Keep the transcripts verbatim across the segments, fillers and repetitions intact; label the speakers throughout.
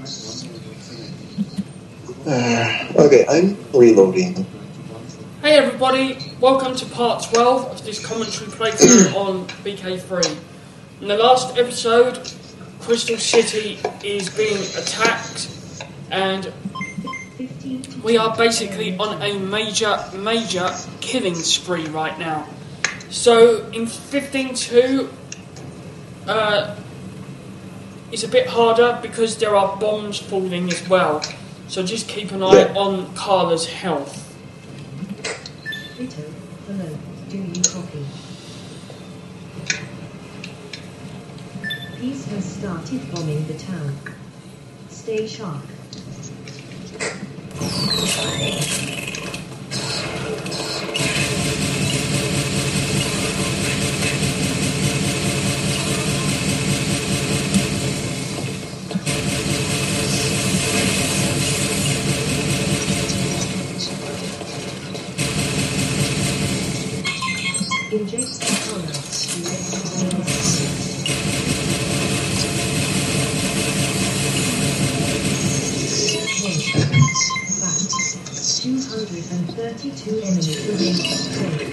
Speaker 1: Uh, okay, I'm reloading.
Speaker 2: Hey everybody, welcome to part twelve of this commentary playthrough on B K three. In the last episode, Crystal City is being attacked and we are basically on a major, major killing spree right now. So in fifteen two, uh, it's a bit harder because there are bombs falling as well. So just keep an eye yeah. on Carla's health.
Speaker 3: Rito, hello, do you copy? Peace has started bombing the town. Stay sharp. Inject the color. two hundred thirty-two enemies remain.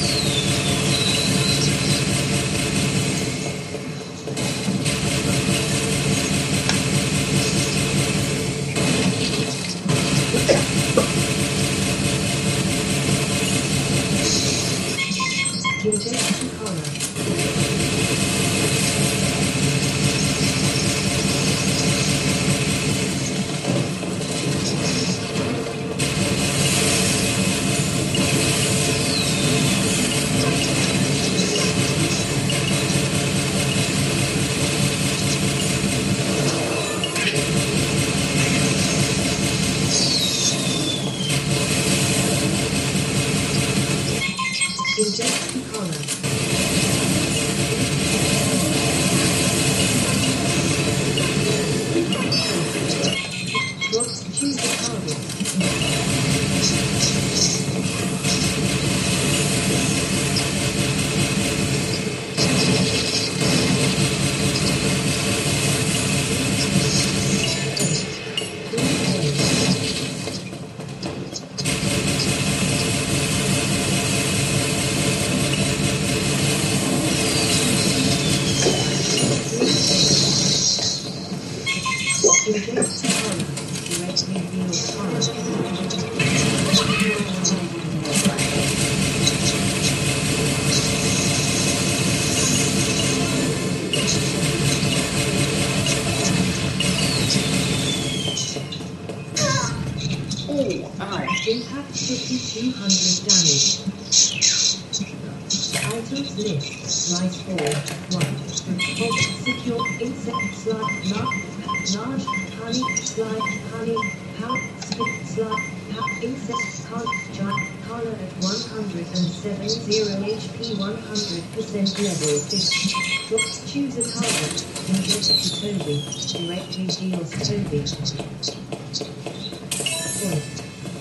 Speaker 3: Impact fifty-two hundred damage. Items list. Right four. one. Box secure insect slide. Large, large honey slide. Honey. Pout. Spit slide. Pout. Insect card. Giant. Color at one hundred seventy H P. one hundred percent level fifty. Box choose a color. Inject to Toby. Directly deals Toby. Point.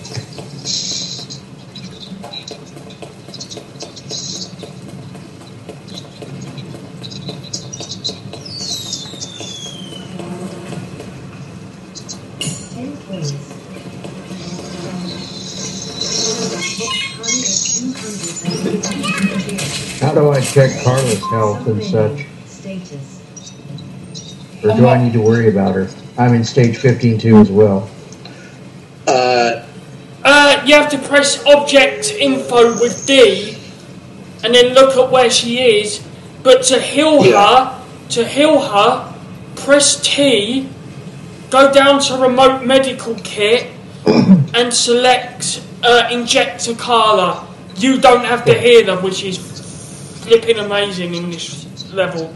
Speaker 4: How do I check Carla's health and such?
Speaker 3: Status.
Speaker 4: Or do I need to worry about her? I'm in stage fifteen two as well.
Speaker 1: Uh,
Speaker 2: uh, you have to press object info with D and then look at where she is. But to heal
Speaker 1: yeah.
Speaker 2: her, to heal her, press T, go down to remote medical kit and select uh, inject to Carla. You don't have to hear them, which is flipping amazing in this level.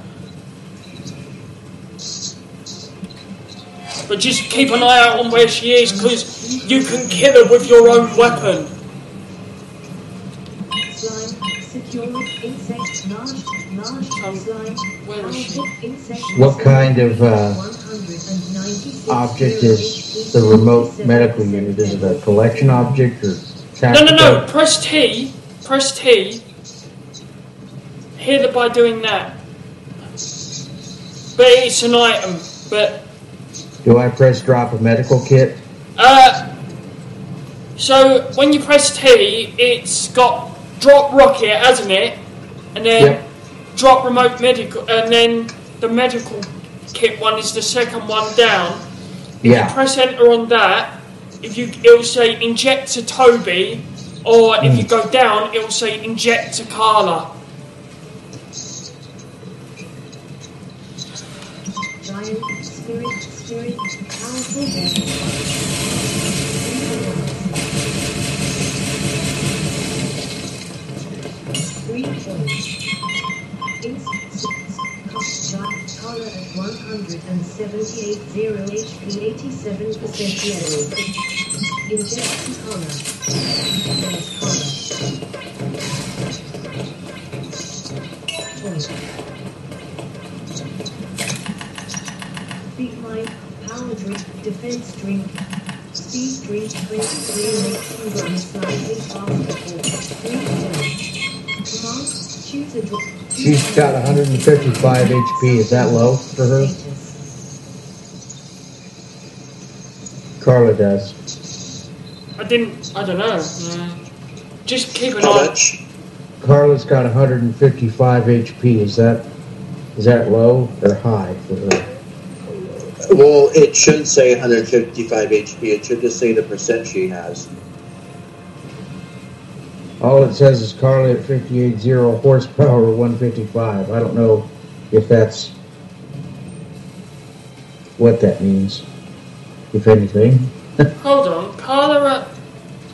Speaker 2: But just keep an eye out on where she is, because you can kill her with your own weapon. Um, where is she?
Speaker 4: What kind of uh, object is the remote medical unit? Is it a collection object or?
Speaker 2: No, no, no. Press T. Press T. Heal her by doing that. But it's an item. But
Speaker 4: Do I press drop a medical kit?
Speaker 2: Uh, so when you press T, it's got drop rocket, hasn't it? And then
Speaker 4: Yep.
Speaker 2: drop remote medical, and then the medical kit one is the second one down. If
Speaker 4: Yeah.
Speaker 2: you press enter on that, if you it'll say inject to Toby, or if you go down, it'll say inject to Carla.
Speaker 3: Giant, spirit, spirit, powerful bear. Three points. Color at one hundred seventy-eight zero H P, eighty-seven percent yellow. Inject to color. There's color. Point. Big Mike, power drink, defense drink, speed drink, twenty-three makes you run slightly faster for three points. Command, choose a drink.
Speaker 4: She's got one hundred fifty-five H P. Is that low for her? Carla does.
Speaker 2: I didn't. I don't know. Uh, just keep an
Speaker 1: How
Speaker 2: eye.
Speaker 1: much?
Speaker 4: Carla's got one hundred fifty-five H P. Is that is that low or high for her?
Speaker 1: Well, it shouldn't say one hundred fifty-five H P. It should just say the percent she has.
Speaker 4: All it says is Carla at fifty-eight zero horsepower, one fifty-five. I don't know if that's what that means, if anything.
Speaker 2: Hold on, Carla. At...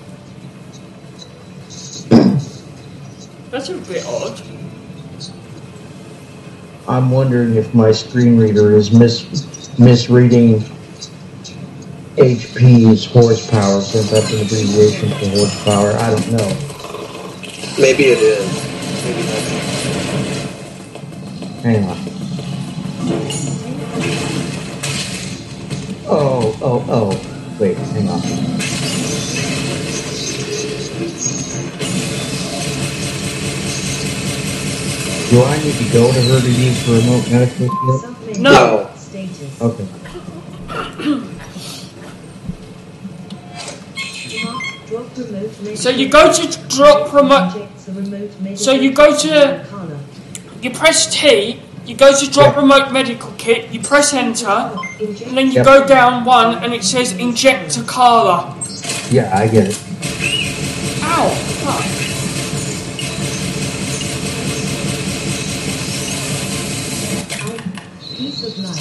Speaker 2: That's a bit odd.
Speaker 4: I'm wondering if my screen reader is mis misreading H P as horsepower, since that's an abbreviation for horsepower. I don't know.
Speaker 1: Maybe it is. Maybe not.
Speaker 4: Hang on. Oh, oh, oh. Wait, hang on. Do I need to go to her to use the remote medical kit?
Speaker 3: Submenu.
Speaker 2: No.
Speaker 3: Status.
Speaker 4: Okay.
Speaker 3: Mark, drop remote medical.
Speaker 2: So you go to drop remote.
Speaker 3: Injects a remote medical
Speaker 2: So you go to-
Speaker 3: color.
Speaker 2: You press T. You go to drop
Speaker 4: Yeah.
Speaker 2: remote medical kit. You press enter,
Speaker 3: Inject
Speaker 2: and then you
Speaker 4: Yep.
Speaker 2: go down one, and it says inject to Carla.
Speaker 4: Yeah, I get it.
Speaker 2: Ow! Fuck.
Speaker 3: piece of light.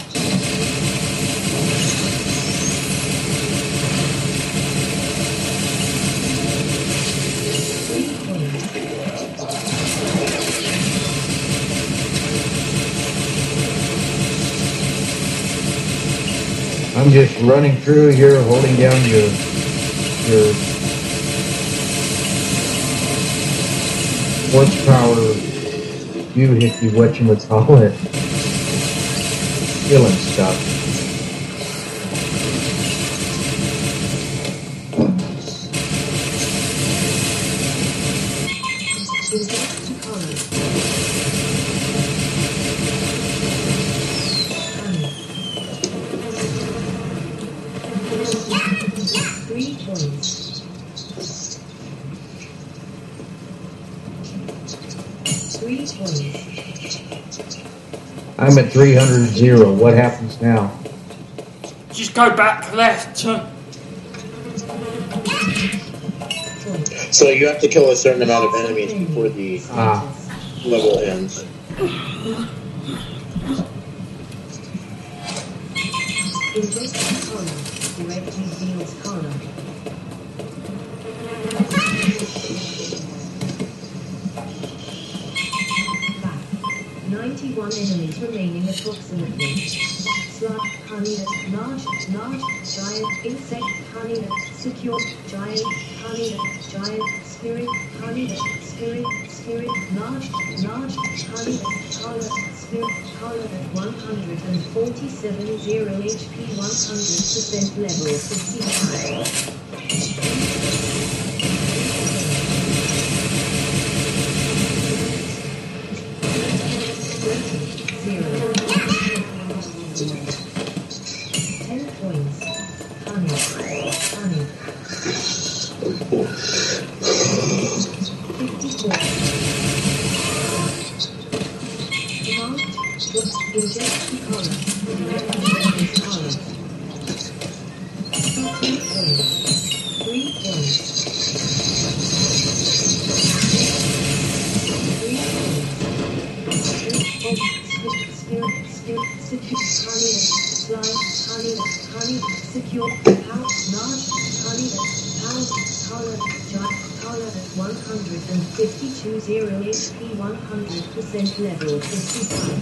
Speaker 3: Three points.
Speaker 4: I'm just running through here, holding down your your horsepower doohickey, whatchamacallit, killing stuff.
Speaker 3: Inject to color. Three points. Three points.
Speaker 4: I'm at three hundred zero. What happens now?
Speaker 2: Just go back left. To,
Speaker 3: Point.
Speaker 1: So you have to kill a certain amount of enemies before the
Speaker 4: Ah.
Speaker 1: level ends.
Speaker 3: Inject to color. Directly deals color. Back. ninety-one enemies remaining approximately. Slug, honey, large, large, giant, insect, honey, secure, giant, honey, giant, spirit, honey, spirit, spirit, large, large, honey, color, spirit, color at one hundred forty-seven zero H P, one hundred percent level fifty-five. Zero. Ten coins. Honey. Honey. fifty-four. Command. Inject the collar. Collar. Two coins. Three coins. Three coins. Spirit, spirit, secure, honey, slime, honey, honey, secure, power, large, honey, power, color, giant, color, one hundred fifty-two, zero H P, one hundred percent level, fifty-five.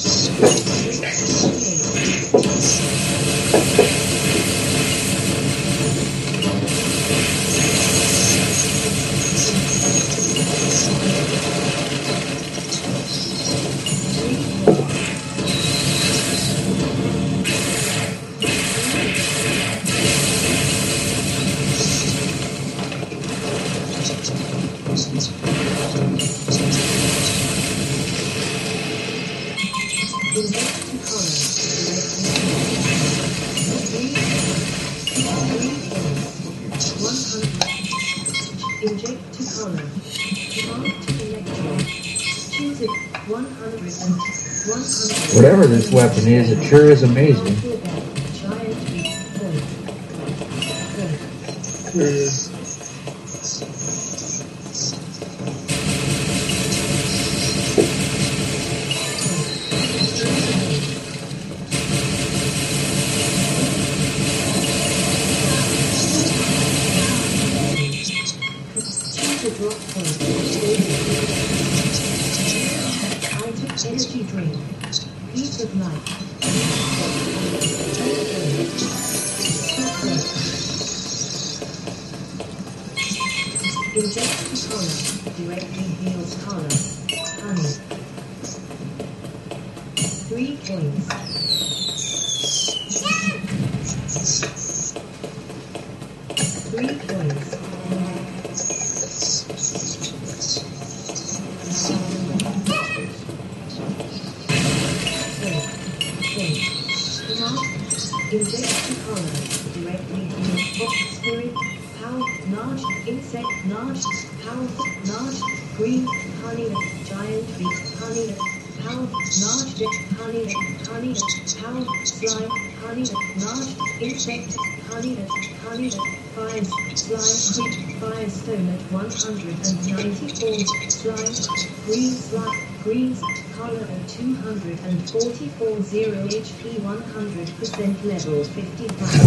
Speaker 3: Inject to collar. Command to electron. Choose it. one hundred and one hundred.
Speaker 4: Whatever this weapon is, it sure is amazing.
Speaker 3: Giant point.
Speaker 1: Mm.
Speaker 3: Drop point. Item energy drink. Piece of light. Inject the collar. Directly heals collar. Honey. Three coins. Three coins. Inject the collar. Directly heals fox spirit. Power. Large. Insect. Large. Powerful. Large. Green. Honey. Giant bee. Honey. Power. Large. Honey. Honey. Power. Slime. Honey. Large. Insect. Honey. Honey. Fire. Slime. Creep. Firestone at one hundred ninety-four. Slime. Green. Slime. Green. Collar at two hundred forty-four, zero H P, one hundred percent level, fifty-five.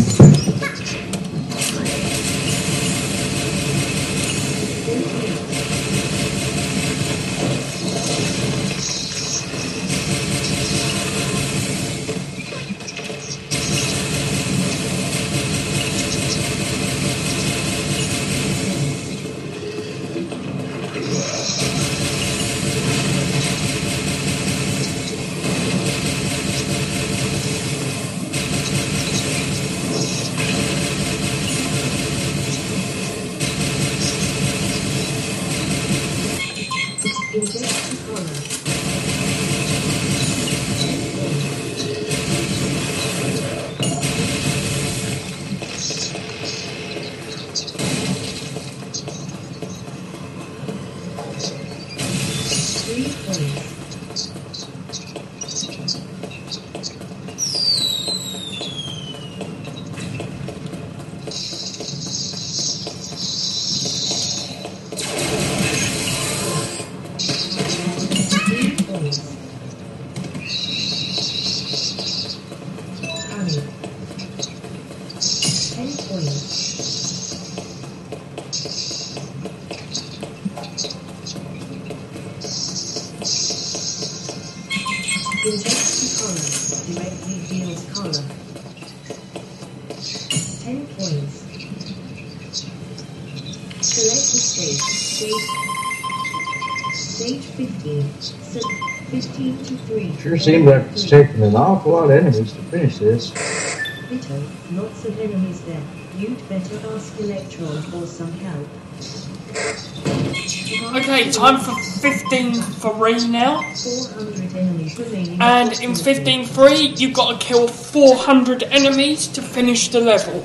Speaker 4: Sure seems like it's taking an awful lot of enemies to finish this.
Speaker 3: Vito, lots of enemies there. You'd better ask Electron for some help.
Speaker 2: Okay, time for fifteen three now.
Speaker 3: four hundred enemies remaining.
Speaker 2: And in fifteen three, you've got to kill four hundred enemies to finish the level.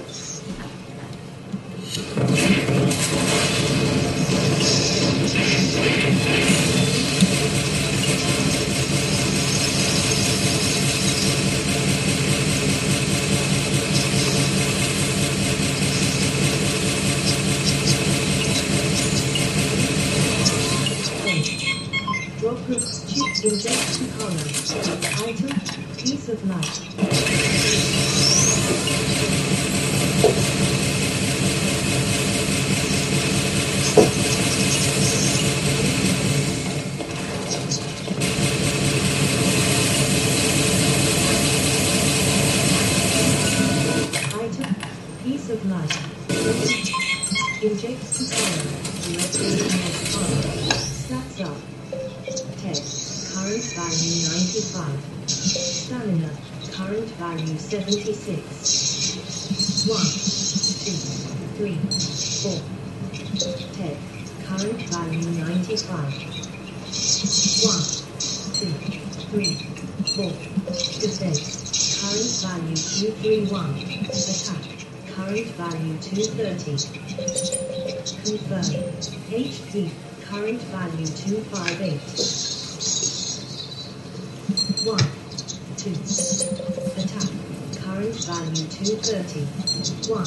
Speaker 3: Drop groups chip inject to color. Item, piece of light. Item, piece of light. Inject to color. Directly inject color. Stats up. Text, current value ninety-five. Stamina, current value seventy-six. one, two, three, four. Text, current value ninety-five. one, two, three, four. Defense, current value two thirty-one. Attack, current value two thirty. Confirm, H P, current value two fifty-eight. one, two. Attack. Current value two thirty. one.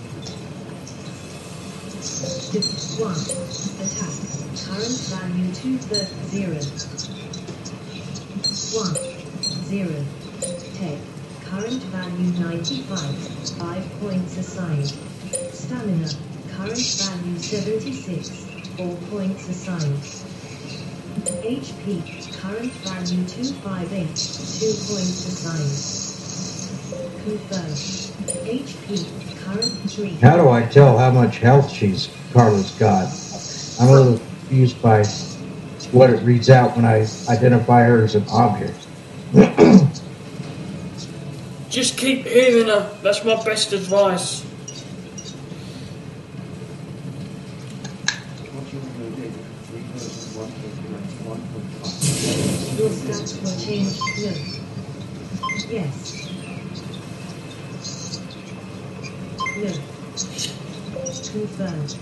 Speaker 3: two, one. Attack. Current value two thirty. zero. one. zero. Tech. Current value ninety-five. five points assigned. Stamina. Current value seventy-six. four points assigned. H P, current value two fifty-eight, two points assigned. Confirm. H P, current three.
Speaker 4: How do I tell how much health she's Carla's got? I'm a little confused by what it reads out when I identify her as an object.
Speaker 2: Just keep healing her. That's my best advice.
Speaker 3: Your stats will change. No. Yes. No. Confirmed.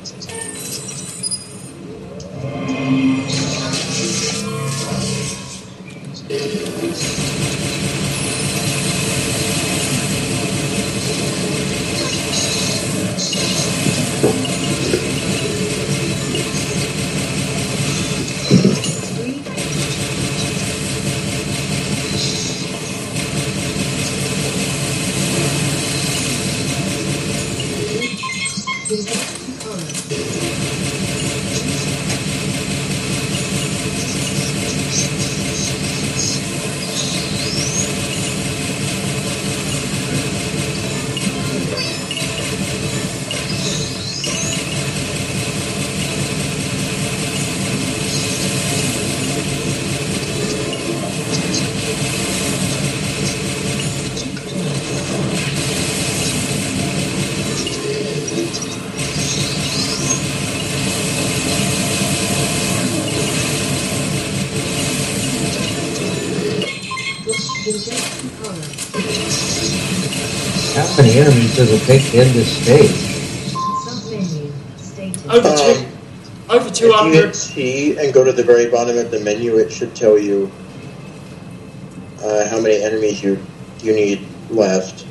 Speaker 4: How many enemies does it take to end this stage?
Speaker 3: Sub-menu. Status.
Speaker 2: Over two,
Speaker 1: Um,
Speaker 2: over two
Speaker 1: If you
Speaker 2: hundred.
Speaker 1: hit T and go to the very bottom of the menu, it should tell you uh, how many enemies you you need left.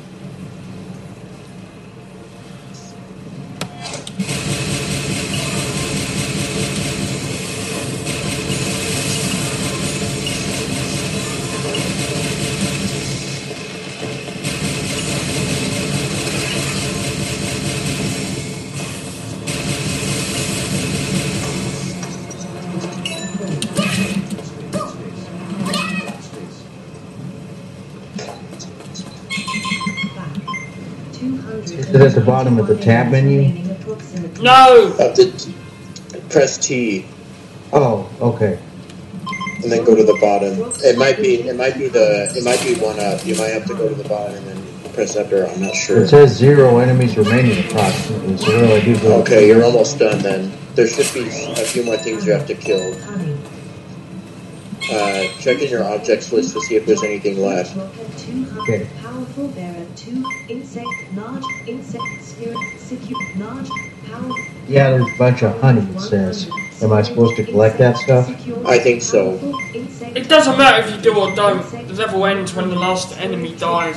Speaker 4: Is it at the bottom of the tab menu?
Speaker 2: No!
Speaker 1: Up to press T
Speaker 4: Oh, okay.
Speaker 1: and then go to the bottom. It might be it might be the it might be one up. You might have to go to the bottom and then press enter. I'm not sure.
Speaker 4: It says zero enemies remaining approximately, so what do I do? Go
Speaker 1: Okay, you're almost done then. there should be a few more things you have to kill.
Speaker 3: Honey.
Speaker 1: Uh, check in your objects list to see if there's anything left.
Speaker 4: Okay.
Speaker 3: Powerful bearer two insect large insect spirit secure large power.
Speaker 4: Yeah, there's a bunch of honey, it says. Am I supposed to collect that stuff?
Speaker 1: I think so.
Speaker 2: It doesn't matter if you do or don't. The level ends when the last enemy dies.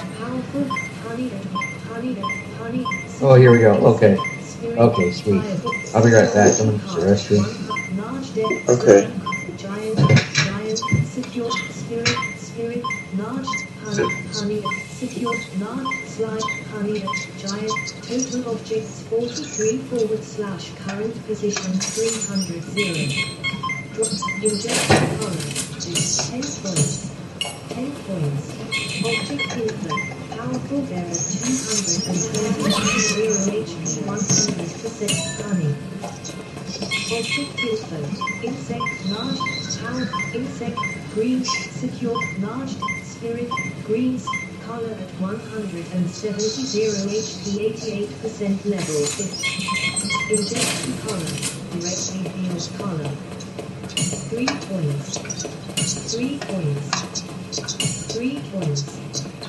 Speaker 4: Oh, here we go. Okay. Okay, sweet. I'll be right back. I'm going to use the restroom.
Speaker 1: Okay.
Speaker 3: Giant, giant, secure, spirit, spirit, large, honey, honey, secure, large, slide, honey, giant, total objects forty-three forward slash current position three hundred zero. Drops, inject, color, ten points, ten points, object info. Powerful bearer two hundred twenty zero H P one hundred percent honey. Object info. Insect large power insect green secure large spirit greens color at one hundred seventy zero H P eighty-eight percent level six. Inject color. Directly heals color. Three points. Three points. Three points.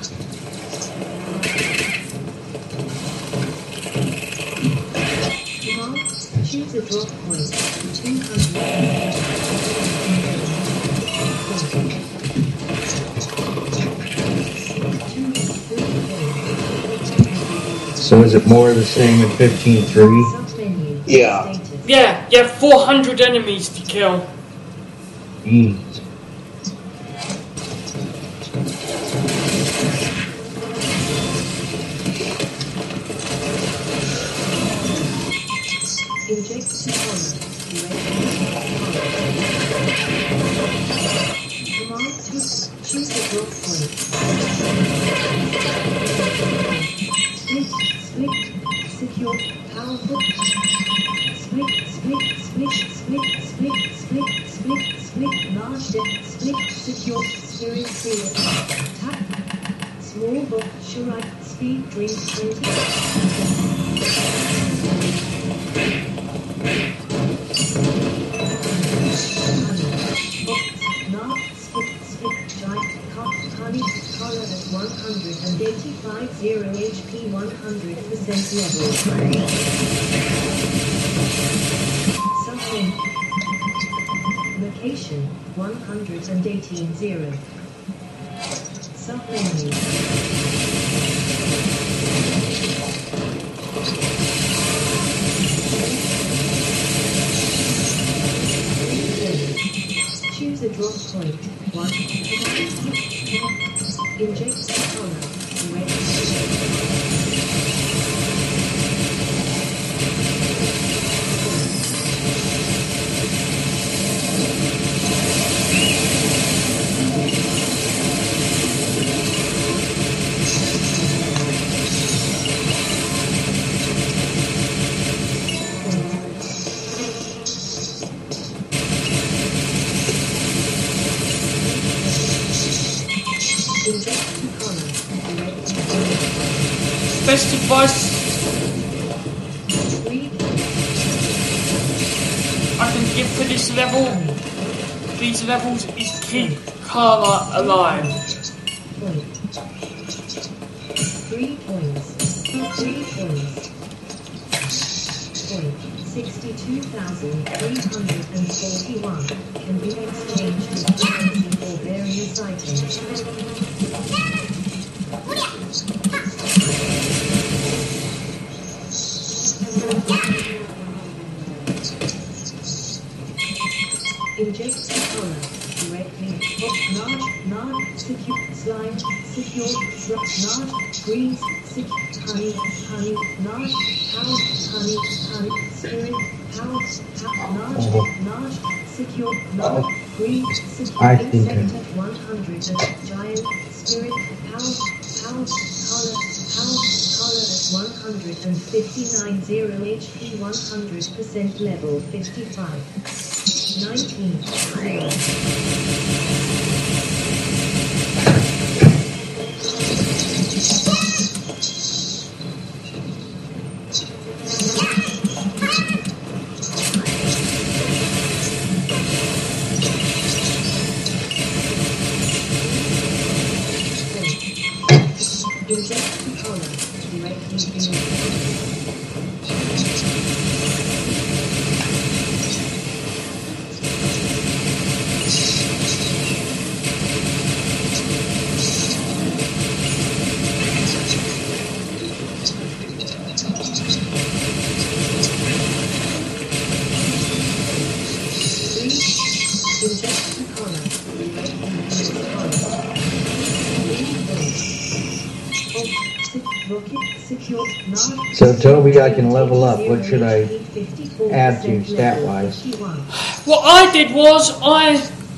Speaker 3: Choose a drop point. two hundred.
Speaker 4: So is it more of the same in fifteen three?
Speaker 1: Yeah.
Speaker 2: Yeah, you have four hundred enemies to kill.
Speaker 4: Jeez.
Speaker 3: Inject to color. Command to choose a drop point. Split, split, secure, powerful. Split, split, split, split, split, split, split, split, large depth, split, secure, spirit seal. Tap. Small book, Shurite, speed, drink, twenty. one hundred eighty-five zero H P one hundred percent level. Summon. Location one hundred eighteen zero. Submenu. Choose a drop point. One. Inject color. Red.
Speaker 2: Best advice I can give for this level, these levels, is keep Carla alive.
Speaker 3: Three points. Three points. Point. Sixty-two thousand three hundred and forty-one can be exchanged with currency for various items. Inject color directly. Large, large, secure, slide, secure, large, green, secure, honey, honey, large, power, honey, honey, spirit, power, large, large, secure, large, green, secure, insect at one hundred, giant, spirit, power, power, color, power, color at one hundred fifty-nine zero H P one hundred percent level fifty-five. nineteen.
Speaker 4: So Toby, I can level up. What should I add to stat-wise?
Speaker 2: What I did was I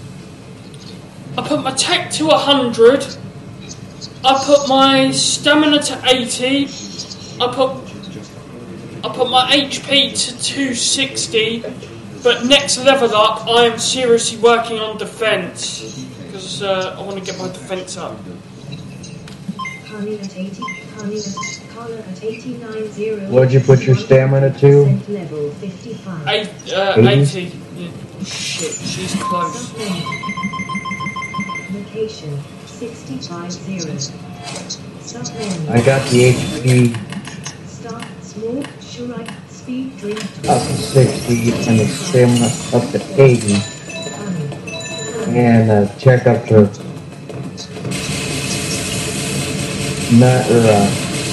Speaker 2: I put my tech to one hundred, I put my stamina to eighty, I put I put my H P to two sixty, but next level up I am seriously working on defense because uh, I want to get my defense up.
Speaker 3: Honey at eighty, honey at, Carla at eighty-nine zero.
Speaker 4: What'd you put your stamina to?
Speaker 3: Level fifty-five.
Speaker 2: Eight, uh,
Speaker 4: eighty?
Speaker 2: eighty. Yeah. Shit, she's close.
Speaker 3: Location sixty-five zero. Stop learning.
Speaker 4: I got the H P
Speaker 3: Start small, sure, speed drink.
Speaker 4: up to sixty and the stamina up to eighty.
Speaker 3: Honey.
Speaker 4: And uh, check up to not or uh,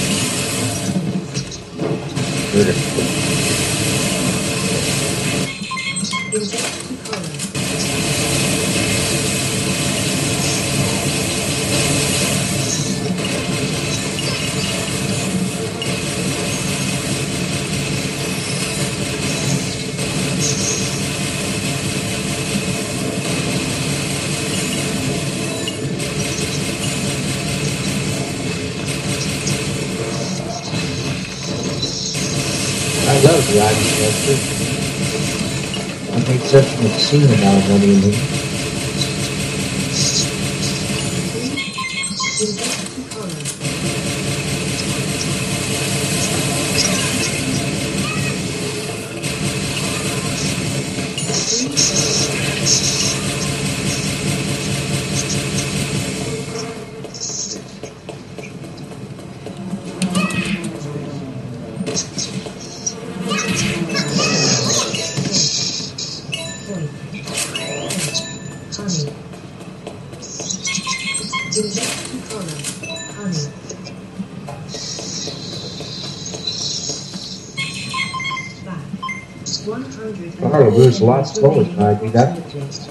Speaker 3: Inject to collar.
Speaker 4: I love the Ivy Chester. I made such an obscene amount of money in here.
Speaker 3: Inject to collar.
Speaker 4: Carla Bruce lots of bullets, I do that.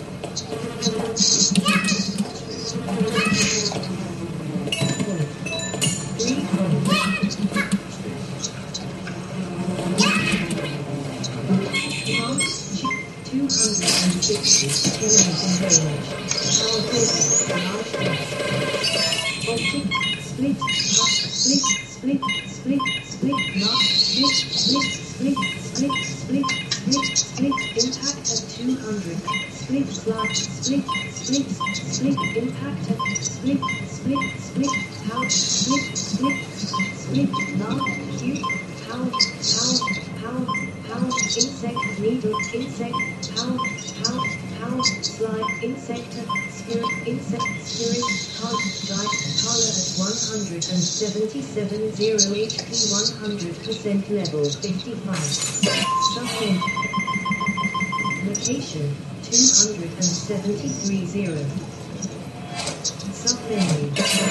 Speaker 4: seventy-seven zero H P one hundred percent level fifty-five. Stopping. Location two hundred seventy-three zero. Submenu.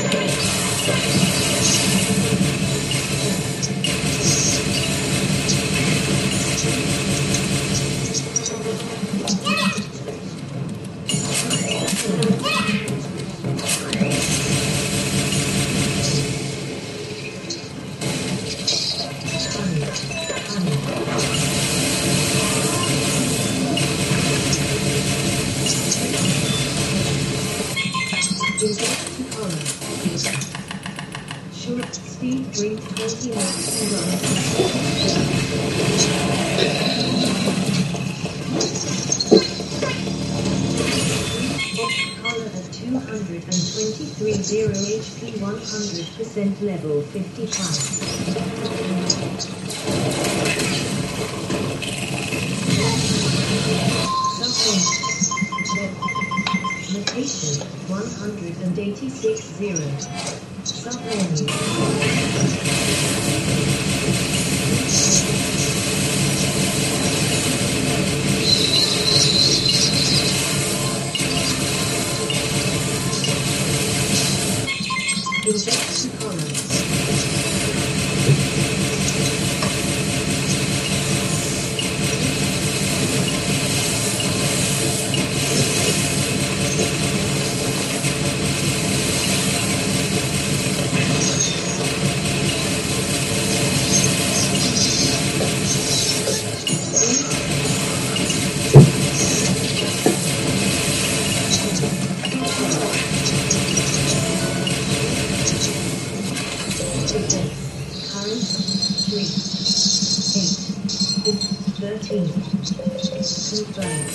Speaker 4: Speed drink twenty knots to run. Collar at two hundred twenty-three zero H P one hundred percent level fifty-five. Location one hundred eighty-six zero. Submenu.
Speaker 3: three, eight, thirteen. Confirmed.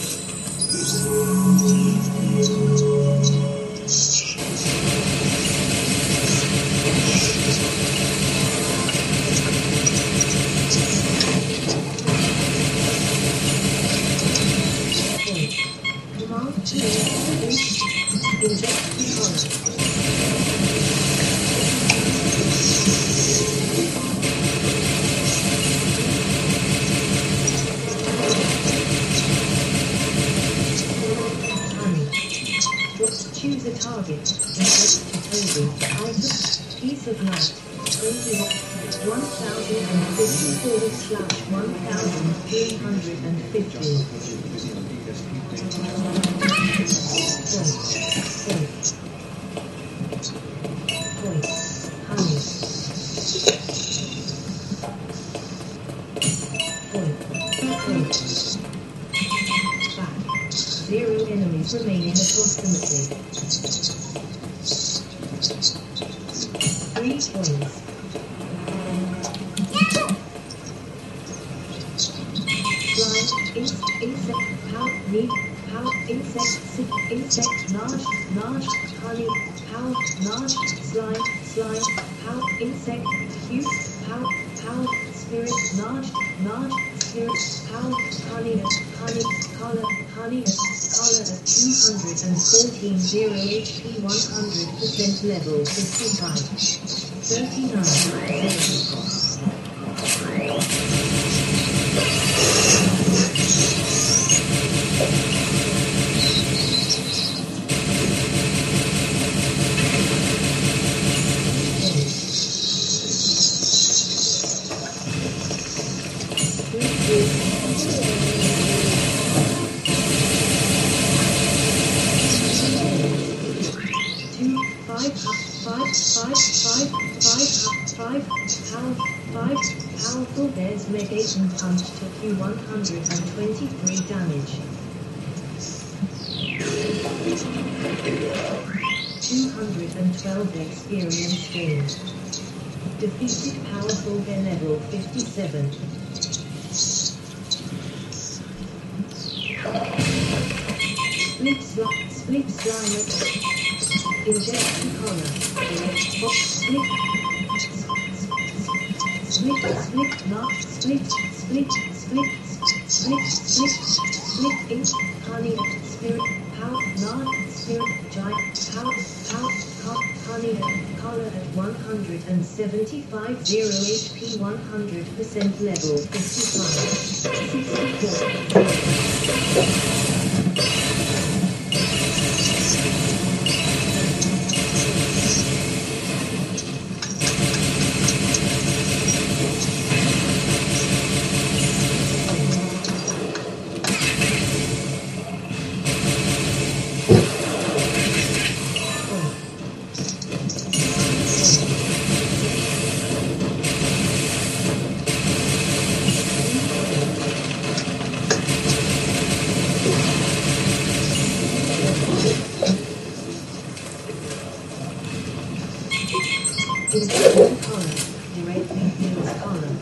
Speaker 3: Command to inject the collar. Choose a target. Inject to Toby. Item. Piece of light. Toby. one thousand fifty forward slash one thousand three hundred fifty. Point. Point. Point. Honey. Point. Point. Back. Zero enemies remaining approximately. Three points. Fly, inst, insect, pow, need, pow, insect, sick, insect, large, large, honey, pow, large, slime, slime, pow, insect, cute, pow, pow, spirit, large, large, spirit, pow, honey, honey, color, honey, color at two hundred fourteen, zero H P, one hundred percent level, fifty-five, thirty-nine, zero. Powerful Bear's Negation Punch took you one hundred twenty-three damage. two hundred twelve experience gained. Defeated Powerful Bear level fifty-seven. Split slime, split slime, inject the collar, direct box, split, split, split, not, split, split, split, split, split, split, ink, honey, spirit, pow, nard, spirit, giant, pow, pow, cop, honey, collar at one hundred seventy-five, zero H P, one hundred percent level, fifty-five, sixty-four. Inject collar, directly heals collar.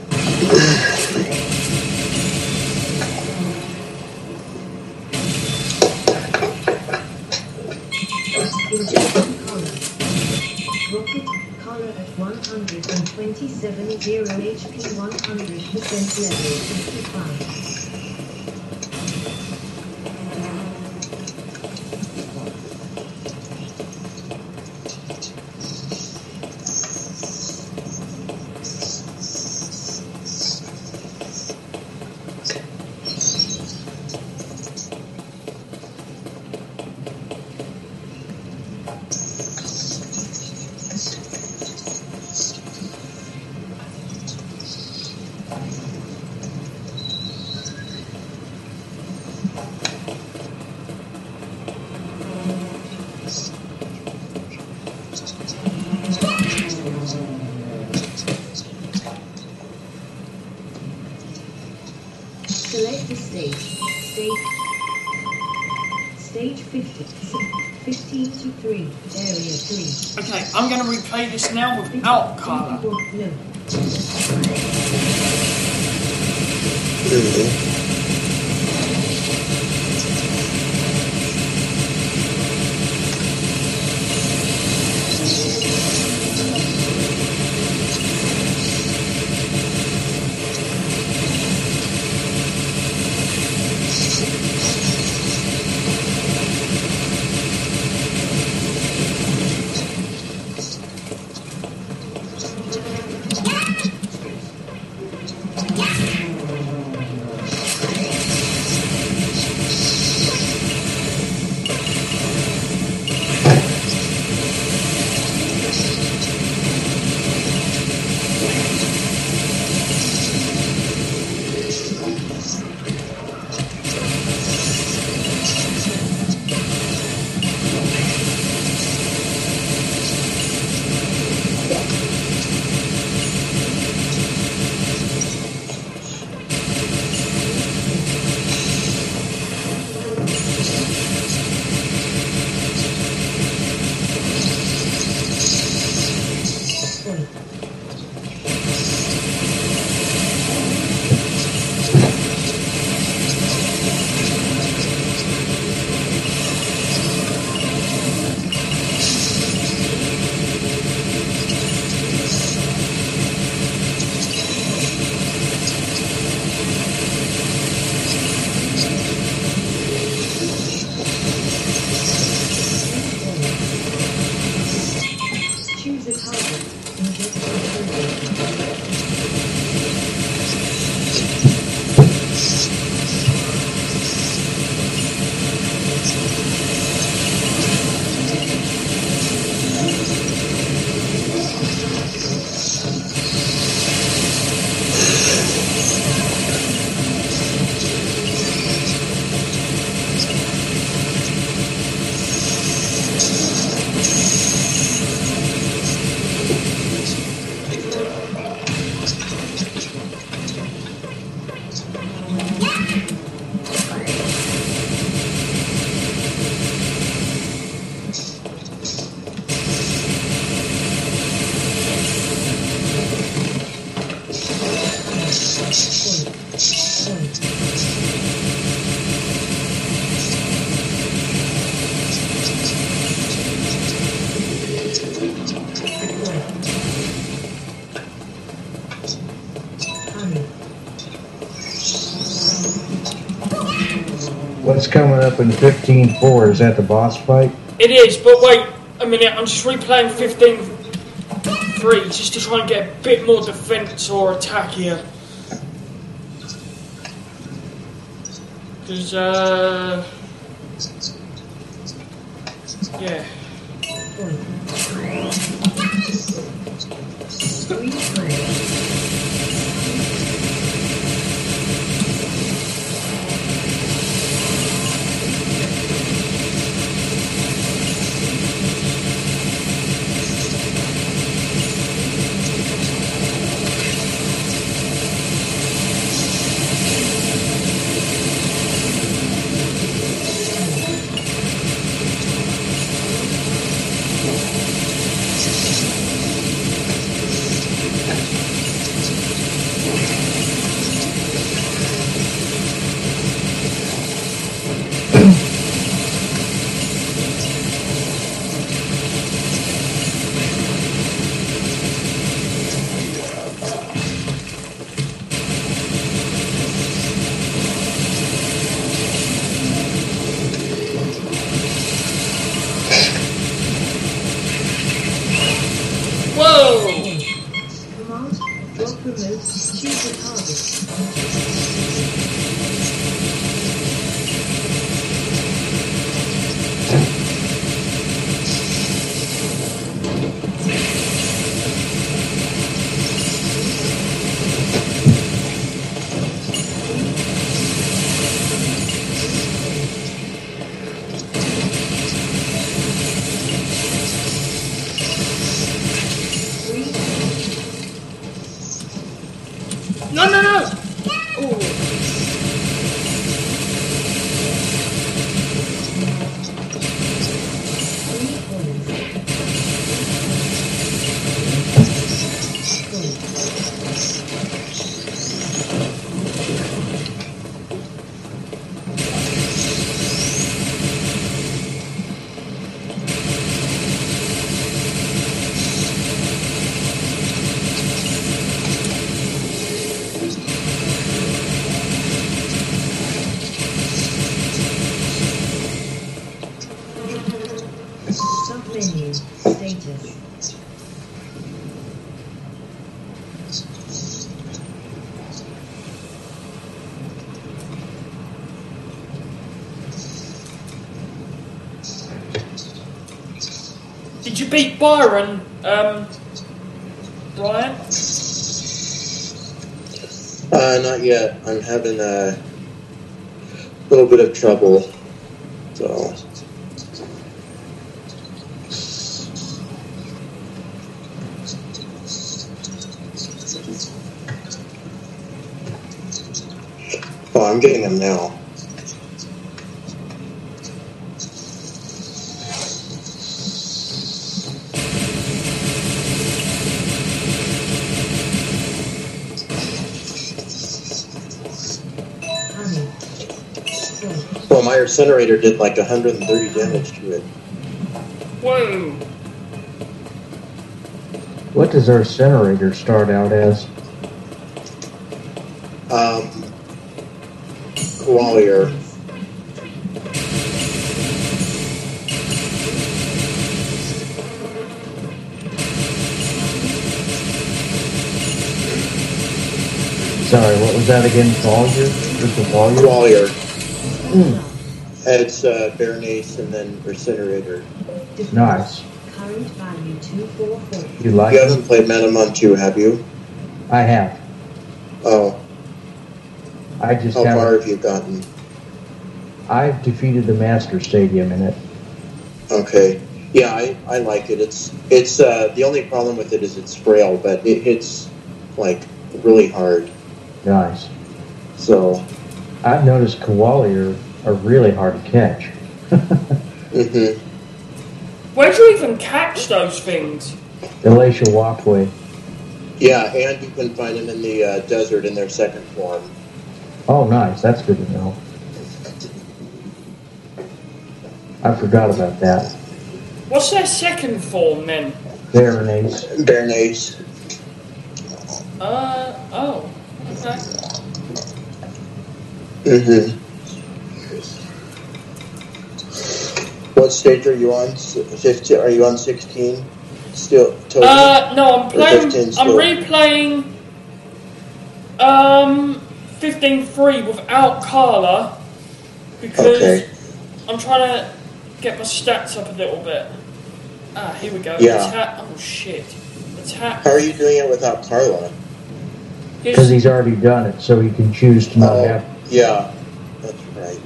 Speaker 3: Inject collar. Rocket collar at one hundred twenty-seven, zero H P, one hundred percent level, fifty-five. Select the stage. Stage. Stage fifty. fifteen to three. Area three.
Speaker 2: Okay, I'm going to replay this now without color.
Speaker 3: No.
Speaker 1: two.
Speaker 3: Choose a target. Inject the
Speaker 4: What's coming up in fifteen four? Is that the boss fight?
Speaker 2: It is, but wait a minute, I'm just replaying fifteen three just to try and get a bit more defense or attack here. Because, uh... yeah. No, no, no! Ooh. Did you beat Byron, um, Brian?
Speaker 1: Uh, not yet. I'm having a little bit of trouble, so. Oh, I'm getting them now. Well, my incinerator did like one hundred thirty damage to it.
Speaker 2: Whoa.
Speaker 4: What does our incinerator start out as?
Speaker 1: Um, Qualier.
Speaker 4: Sorry, what was that again? Qualier? Just a Qualier?
Speaker 1: Qualier.
Speaker 4: Mm.
Speaker 1: It's uh, Bernace and then Incinerator.
Speaker 4: Nice.
Speaker 3: Current value two forty-four.
Speaker 4: You like
Speaker 1: You
Speaker 4: it?
Speaker 1: haven't played Metamon two, have you?
Speaker 4: I have.
Speaker 1: Oh,
Speaker 4: I just
Speaker 1: how far
Speaker 4: haven't.
Speaker 1: have you gotten?
Speaker 4: I've defeated the Master Stadium in it.
Speaker 1: Okay. Yeah, I, I like it. It's it's uh, the only problem with it is it's frail, but it hits like really hard.
Speaker 4: Nice.
Speaker 1: So.
Speaker 4: I've noticed Qualier are really hard to catch.
Speaker 1: Mm-hmm.
Speaker 2: Where do you even catch those things?
Speaker 4: Glacial Walkway.
Speaker 1: Yeah, and you can find them in the uh, desert in their second form.
Speaker 4: Oh, nice. That's good to know. I forgot about that.
Speaker 2: What's their second form then?
Speaker 4: Bernace.
Speaker 1: Bernace.
Speaker 2: Uh, oh, okay.
Speaker 1: Mm-hmm. What stage are you on? Fifteen? Are you on sixteen? Still? Totally?
Speaker 2: Uh, no, I'm playing. I'm
Speaker 1: still?
Speaker 2: replaying. Um, fifteen three without Carla because
Speaker 1: Okay.
Speaker 2: I'm trying to get my stats up a little bit. Ah, here we go.
Speaker 1: Yeah.
Speaker 2: Attack. Oh shit. Attack.
Speaker 1: How are you doing it without Carla?
Speaker 4: Because he's already done it, so he can choose to not
Speaker 1: Oh,
Speaker 4: have.
Speaker 1: yeah, that's right.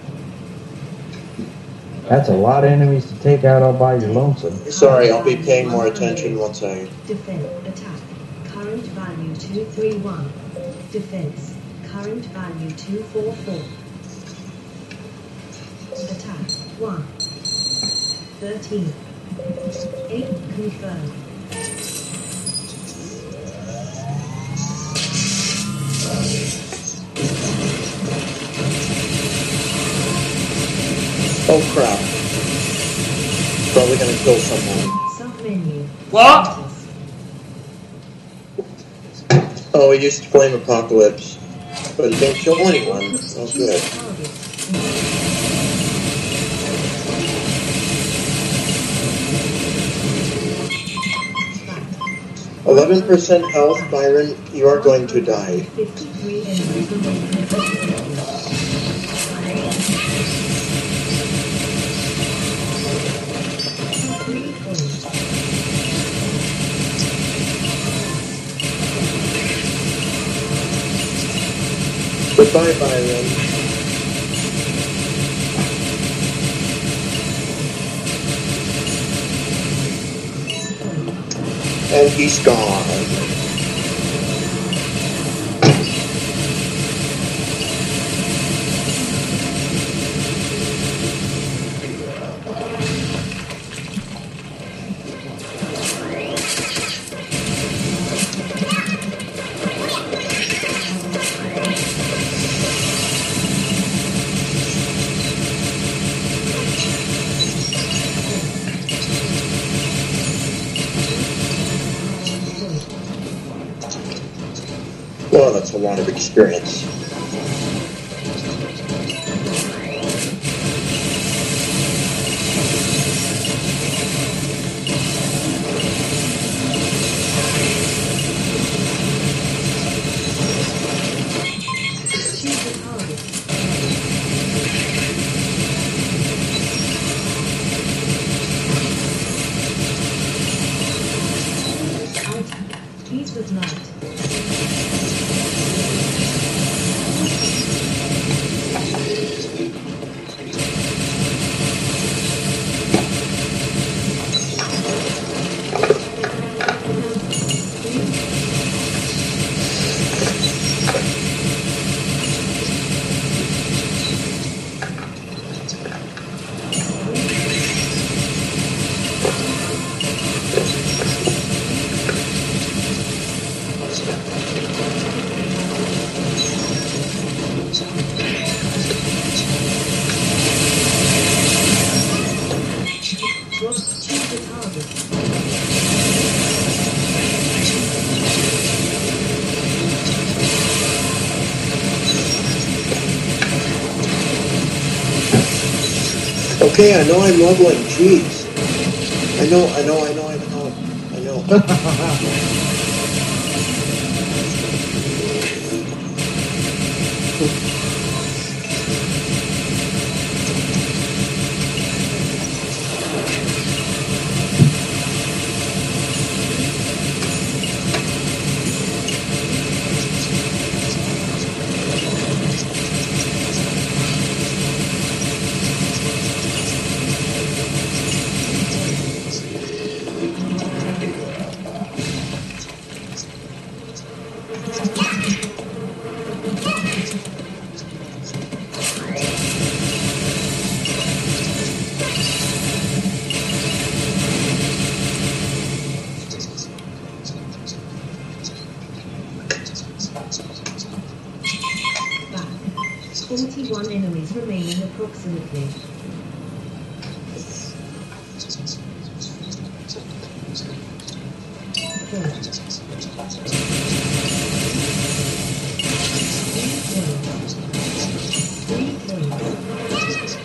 Speaker 4: That's a lot of enemies to take out all by your lonesome.
Speaker 1: Sorry, I'll be paying more attention once I...
Speaker 3: Defense. Attack. Current value two thirty-one. Defense. Current value two forty-four. Attack. one. thirteen. eight. Confirmed.
Speaker 1: Oh crap. Probably gonna kill someone.
Speaker 3: Sub-menu.
Speaker 2: What?
Speaker 3: Status.
Speaker 1: Oh, we used Flame Apocalypse. But it didn't kill anyone. Oh, good. eleven percent health, Byron. You are going to die.
Speaker 3: fifty-three enemies remaining. Three points.
Speaker 1: Goodbye, Byron. And he's gone. Well, that's a lot of experience.
Speaker 3: Choose a target. Drop to the target.
Speaker 1: Okay, I know I'm leveling. Jeez. I know, I know, I know, I know, I know.
Speaker 3: forty-one enemies remaining approximately. Three kills.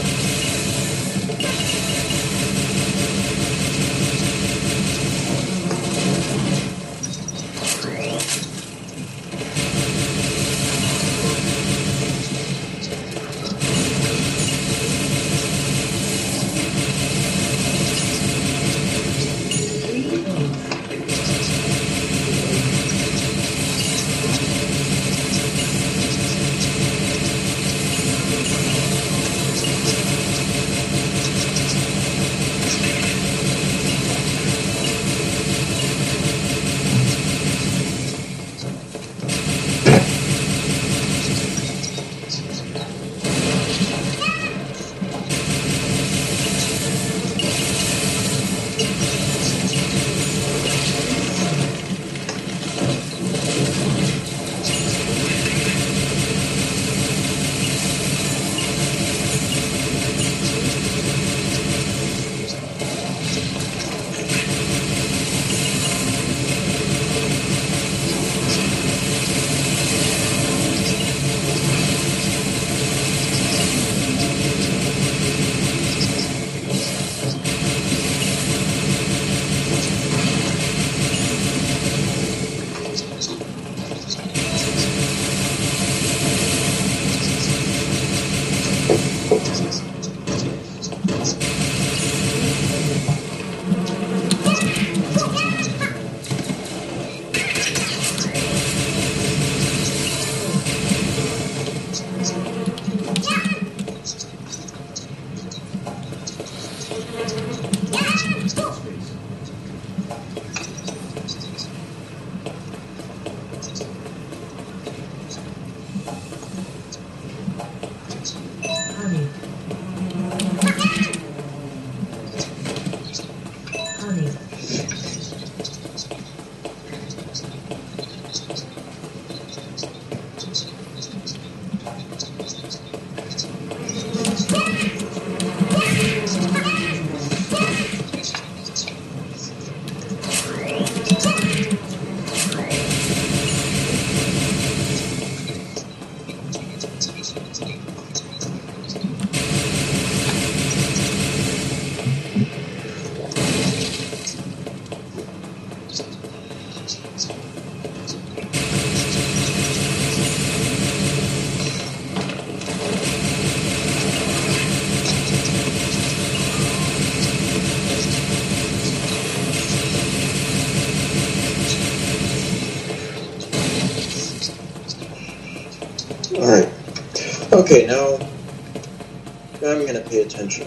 Speaker 1: Alright. Okay, now, now I'm going to pay attention.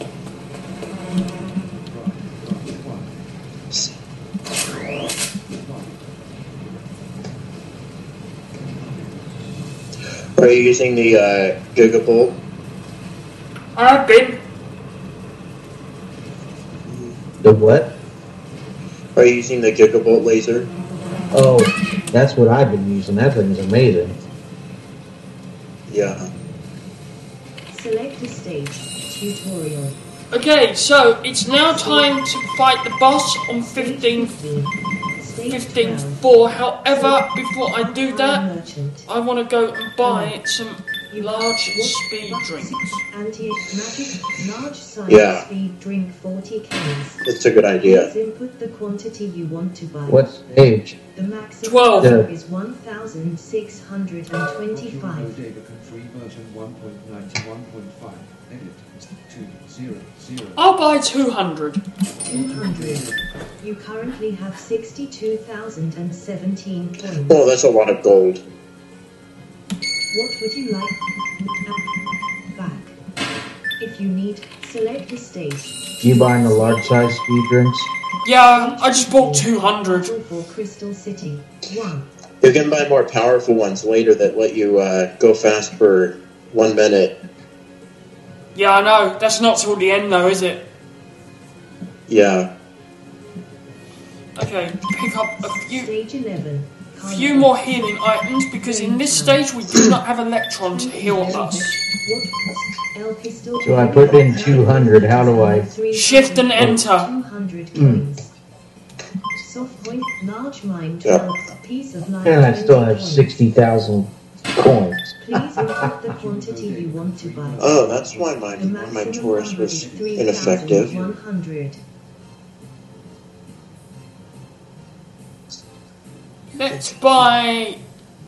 Speaker 1: Are you using the uh, Gigabolt?
Speaker 2: I've been.
Speaker 4: The what?
Speaker 1: Are you using the Gigabolt laser?
Speaker 4: Oh, that's what I've been using. That thing's amazing.
Speaker 1: Yeah.
Speaker 3: Select a stage. Tutorial.
Speaker 2: Okay, so it's now time to fight the boss on
Speaker 3: Stage
Speaker 2: fifteen
Speaker 3: fifteen. Stage
Speaker 2: fifteen
Speaker 3: twelve.
Speaker 2: four. However, before I do that,
Speaker 3: Merchant.
Speaker 2: I want to go and buy some
Speaker 3: You
Speaker 2: large
Speaker 3: what-
Speaker 2: speed
Speaker 3: what-
Speaker 2: drinks.
Speaker 3: Anti-magic large size
Speaker 1: Yeah.
Speaker 3: speed drink forty cans.
Speaker 1: That's a good idea.
Speaker 3: Please input the quantity you want to buy.
Speaker 4: What stage?
Speaker 3: The maximum
Speaker 2: Twelve.
Speaker 3: order is one thousand six hundred twenty-five.
Speaker 5: Bodega free version one point ninety-one point five. Edit two zero zero.
Speaker 2: I'll buy two hundred.
Speaker 3: two hundred. You currently have sixty-two thousand seventeen coins.
Speaker 1: Oh, that's a lot of gold.
Speaker 3: What would you like? Back. If you need, select a stage.
Speaker 4: You buying the large size speed drinks?
Speaker 2: Yeah, I just bought two hundred.
Speaker 3: For Crystal City. one.
Speaker 1: You can buy more powerful ones later that let you uh, go fast for one minute.
Speaker 2: Yeah, I know. That's not till the end, though, is it?
Speaker 1: Yeah.
Speaker 2: Okay, pick up a few,
Speaker 3: Stage eleven.
Speaker 2: few more healing items because in this stage we do not have Electron to heal us.
Speaker 3: What? L pistol.
Speaker 4: So I put in two hundred, how do I-
Speaker 2: Shift and enter.
Speaker 3: two hundred coins. Soft point, large mine,
Speaker 1: Yeah.
Speaker 3: twelve. Piece of light.
Speaker 4: And I still have
Speaker 3: twenty coins.
Speaker 4: sixty thousand coins.
Speaker 3: Please input the quantity you want to buy.
Speaker 1: Oh, that's why my
Speaker 3: The
Speaker 1: why my
Speaker 3: maximum
Speaker 1: Taurus
Speaker 3: number
Speaker 1: was
Speaker 3: is three
Speaker 1: ineffective.
Speaker 3: thousand one hundred.
Speaker 2: Let's buy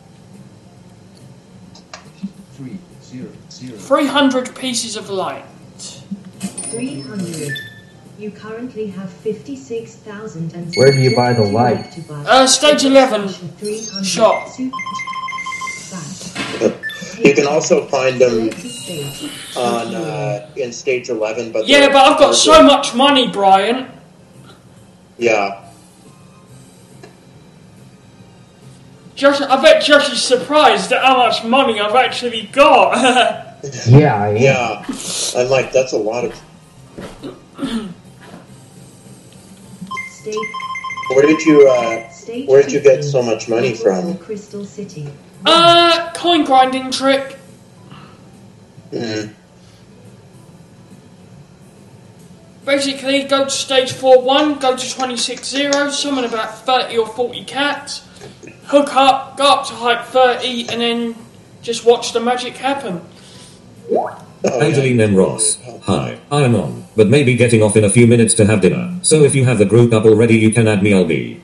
Speaker 5: Three zero zero.
Speaker 2: three hundred pieces of light.
Speaker 3: three hundred. You currently have fifty-six thousand and
Speaker 4: Where do you buy the light?
Speaker 3: to buy.
Speaker 2: Uh, stage eleven.
Speaker 3: three hundred.
Speaker 2: Shop.
Speaker 3: Super- Back.
Speaker 1: You can also find them
Speaker 3: Select a stage.
Speaker 1: on uh, in stage eleven, but
Speaker 2: Yeah,
Speaker 1: they're
Speaker 2: but I've got so
Speaker 1: harder.
Speaker 2: much money, Brian.
Speaker 1: Yeah.
Speaker 2: Josh, I bet Josh is surprised at how much money I've actually got.
Speaker 4: Yeah, I am.
Speaker 1: Yeah. I'm like, that's a lot of.
Speaker 3: Stage.
Speaker 1: Where did you uh,
Speaker 3: Stage
Speaker 1: Where did you get
Speaker 3: fifteen.
Speaker 1: so much money from?
Speaker 3: Crystal City.
Speaker 2: uh, coin grinding trick.
Speaker 1: Mm.
Speaker 2: Basically, go to stage four one, go to twenty-six zero, summon about thirty or forty cats, hook up, go up to height thirty, and then just watch the magic happen.
Speaker 1: Oh, yeah.
Speaker 6: Angeline M. Ross. Hi, I am on, but maybe getting off in a few minutes to have dinner. So if you have the group up already, you can add me. I'll be.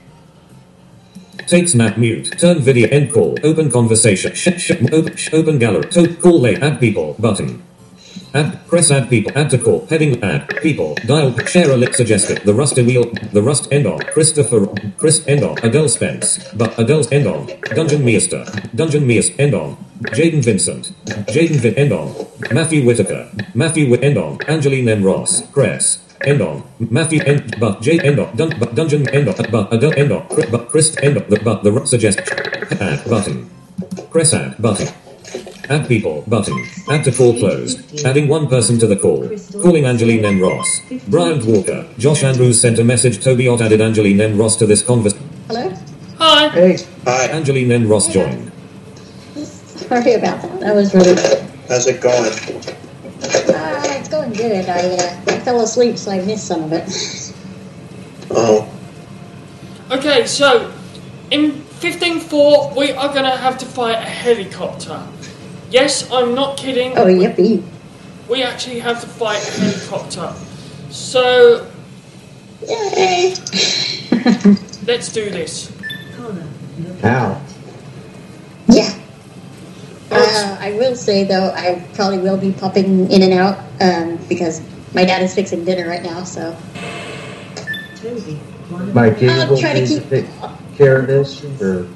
Speaker 6: Take snap mute. Turn video end call. Open conversation. Sh sh open sh open gallery. To call late. Add people button. Add press add people. Add to call. Heading add people. Dial share a link suggested. The Rusty Wheel. The Rust end on. Christopher Chris end on. Adele Spence. But Adele's end on. Dungeon Meester. Dungeon Meester end on. Jaden Vincent. Jaden Vin end on. Matthew Whitaker. Matthew Whit end on. Angeline M. Ross. Cress. End on. Matthew end but J end on. Dun but Dungeon end on. But Adele end on. Chris, but Chris end on. The but the Rust suggest add button. Press add button. Add people button. Add to call closed. Adding one person to the call. Calling Angeline M. Ross. Bryant Walker. Josh Andrews sent a message. Toby Ott added Angeline M. Ross to this conversation.
Speaker 7: Hello?
Speaker 2: Hi.
Speaker 4: Hey,
Speaker 1: Hi.
Speaker 6: Angeline M. Ross joined.
Speaker 7: Sorry about that. That was really good.
Speaker 1: How's it going?
Speaker 7: Uh, it's going good. I, uh, I fell asleep, so I missed some of it.
Speaker 1: Oh.
Speaker 2: Okay, so in fifteen four, we are going to have to fight a helicopter. Yes, I'm not kidding.
Speaker 7: Oh, yippee.
Speaker 2: We actually have to fight a helicopter. So,
Speaker 7: Yay!
Speaker 2: let's do this.
Speaker 3: Connor. Look
Speaker 4: Ow.
Speaker 3: at
Speaker 7: Yeah. Uh, I will say, though, I probably will be popping in and out um, because my dad is fixing dinner right now, so.
Speaker 3: Toby. One of
Speaker 4: my
Speaker 3: the-
Speaker 4: kids
Speaker 7: I'll
Speaker 4: will
Speaker 7: try to
Speaker 4: need to
Speaker 7: keep-
Speaker 4: take care of this, or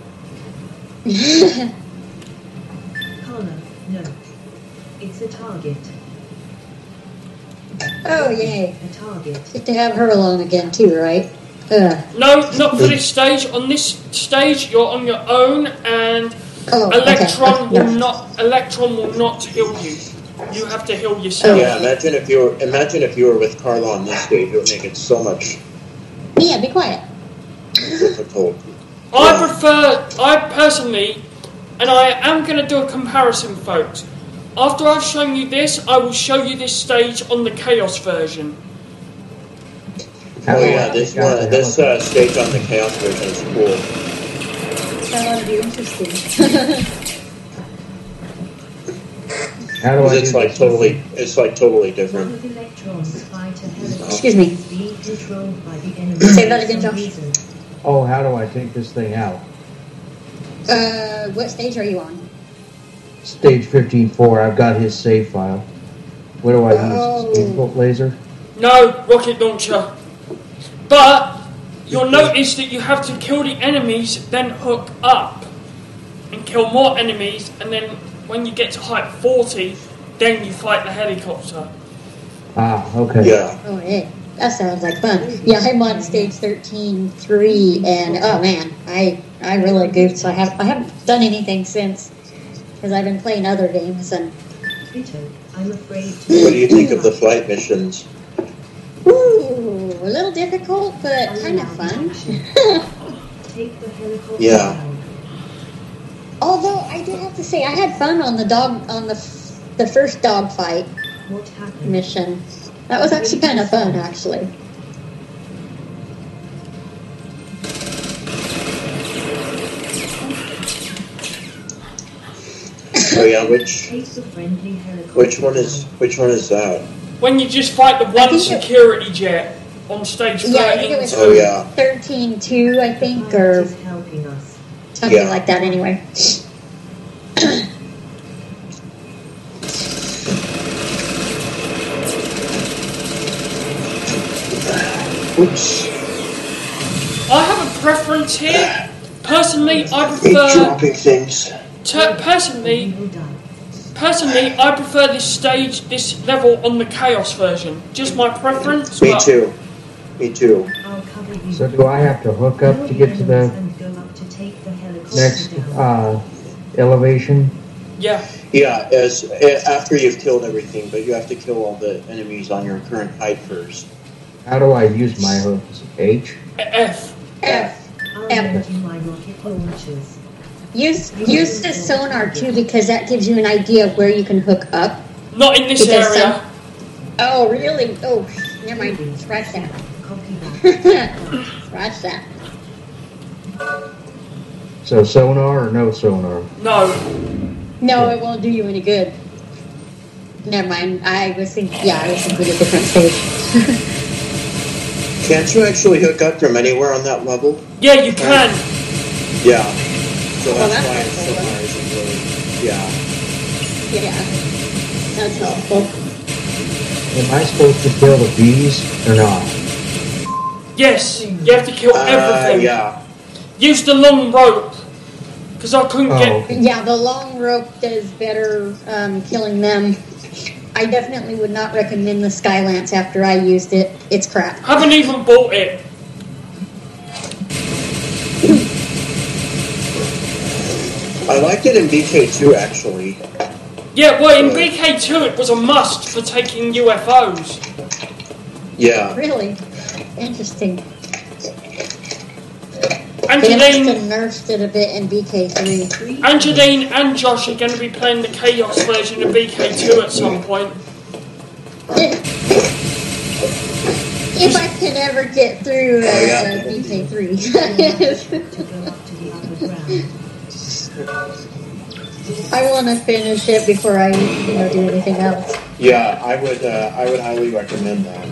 Speaker 3: Connor. No. It's a target.
Speaker 7: Oh, yay.
Speaker 3: A target.
Speaker 7: Get to have her along again, too, right? Uh,
Speaker 2: No, not for this stage. On this stage, you're on your own, and
Speaker 7: oh, okay.
Speaker 2: Electron
Speaker 7: Okay,
Speaker 2: will
Speaker 7: no.
Speaker 2: not. Electron will not heal you. You have to heal yourself.
Speaker 1: Yeah, imagine if you were imagine if you were with Carla on this stage, it would make it so much
Speaker 7: Yeah, be quiet.
Speaker 1: difficult.
Speaker 2: I prefer. I personally And I am going to do a comparison, folks. After I've shown you this, I will show you this stage on the Chaos version.
Speaker 1: Oh yeah, this one, this uh, stage on the Chaos version is cool.
Speaker 7: That ought to be interesting.
Speaker 4: How do I
Speaker 1: It's
Speaker 4: do
Speaker 1: like
Speaker 4: this?
Speaker 1: totally, it's like totally
Speaker 3: One
Speaker 1: different.
Speaker 3: of Electron's fighter helicopters
Speaker 7: Excuse me.
Speaker 3: is being controlled by the enemy.
Speaker 7: Say that again,
Speaker 3: for some
Speaker 7: Josh.
Speaker 3: reason.
Speaker 4: Oh, how do I take this thing out?
Speaker 7: Uh, what stage are you on?
Speaker 4: Stage fifteen four, I've got his save file. What do I
Speaker 7: Oh.
Speaker 4: use? Input laser?
Speaker 2: No, rocket launcher. But you'll notice that you have to kill the enemies, then hook up and kill more enemies, and then when you get to height forty, then you fight the helicopter.
Speaker 4: Ah, okay.
Speaker 1: Yeah.
Speaker 7: Oh, hey, that sounds like fun. Yeah, I'm on stage thirteen three, and oh man, I I really goofed. So I have I haven't done anything since because I've been playing other games and.
Speaker 3: Vito, I'm afraid to.
Speaker 1: What do you think of the flight missions?
Speaker 7: Ooh, a little difficult, but kind of fun.
Speaker 3: Take the helicopter
Speaker 1: Yeah.
Speaker 3: down.
Speaker 7: Although I do have to say, I had fun on the dog on the f- the first dog fight
Speaker 3: What happened?
Speaker 7: mission. That was actually kind of fun, actually.
Speaker 1: Oh yeah, which
Speaker 3: Take the friendly helicopter
Speaker 1: which one is
Speaker 3: down.
Speaker 1: which one is that?
Speaker 2: When you just fight the
Speaker 7: I
Speaker 2: one
Speaker 7: think it-
Speaker 2: security jet on stage
Speaker 7: Yeah, I think it was
Speaker 1: Oh yeah.
Speaker 7: thirteen two, I think,
Speaker 3: Pilot
Speaker 7: or
Speaker 3: is helping us.
Speaker 7: something
Speaker 1: Yeah.
Speaker 7: like that. Anyway.
Speaker 1: Oops.
Speaker 2: I have a preference here. Personally, I
Speaker 1: Keep
Speaker 2: prefer.
Speaker 1: dropping things.
Speaker 2: To, personally,
Speaker 3: You will die.
Speaker 2: personally, I prefer this stage, this level on the Chaos version. Just my preference.
Speaker 1: Me
Speaker 2: but-
Speaker 1: too. Me too.
Speaker 3: I'll cover you.
Speaker 4: So do I have to hook up to get to the
Speaker 3: And go up to take the helicopter
Speaker 4: next
Speaker 3: down.
Speaker 4: uh, elevation?
Speaker 2: Yeah.
Speaker 1: Yeah, as eh, after you've killed everything, but you have to kill all the enemies on your current height first.
Speaker 4: How do I use my hooks? H?
Speaker 2: F.
Speaker 7: F.
Speaker 3: I'll
Speaker 7: F.
Speaker 3: lend you my rocket launchers.
Speaker 7: Use use the sonar too because that gives you an idea of where you can hook up.
Speaker 2: Not in this
Speaker 7: Because
Speaker 2: area.
Speaker 7: Oh, really? Oh, never mind. Scratch that.
Speaker 3: Copy that.
Speaker 7: Scratch that.
Speaker 4: So sonar or no sonar?
Speaker 2: No.
Speaker 7: No, it won't do you any good. Never mind. I was thinking. Yeah, I was thinking a different stage.
Speaker 1: Can't you actually hook up from anywhere on that level?
Speaker 2: Yeah, you can.
Speaker 1: Yeah. So
Speaker 7: Well,
Speaker 1: that's
Speaker 7: that's
Speaker 1: why
Speaker 7: helpful,
Speaker 1: sonar isn't really. Yeah.
Speaker 7: Yeah, that's helpful.
Speaker 4: Am I supposed to kill the bees or not?
Speaker 2: Yes, you have to kill
Speaker 1: Uh,
Speaker 2: everything.
Speaker 1: yeah.
Speaker 2: Use the long rope. Because I couldn't
Speaker 4: Oh,
Speaker 2: get.
Speaker 4: okay.
Speaker 7: Yeah, the long rope does better um, killing them. I definitely would not recommend the Skylance after I used it. It's crap.
Speaker 2: Haven't even bought it.
Speaker 1: I liked it in B K two actually.
Speaker 2: Yeah, well, in B K two it was a must for taking U F Os.
Speaker 1: Yeah.
Speaker 7: Really interesting. They must
Speaker 2: Angeline,
Speaker 7: have nerfed it a bit in B K three.
Speaker 2: Angeline and Josh are going to be playing the Chaos version of B K two at some point.
Speaker 7: If I can ever get through uh,
Speaker 1: Oh, yeah.
Speaker 7: B K three.
Speaker 3: To go up to the upper ground.
Speaker 7: I want to finish it before I you know, do anything else.
Speaker 1: Yeah, I would. Uh, I would highly recommend that.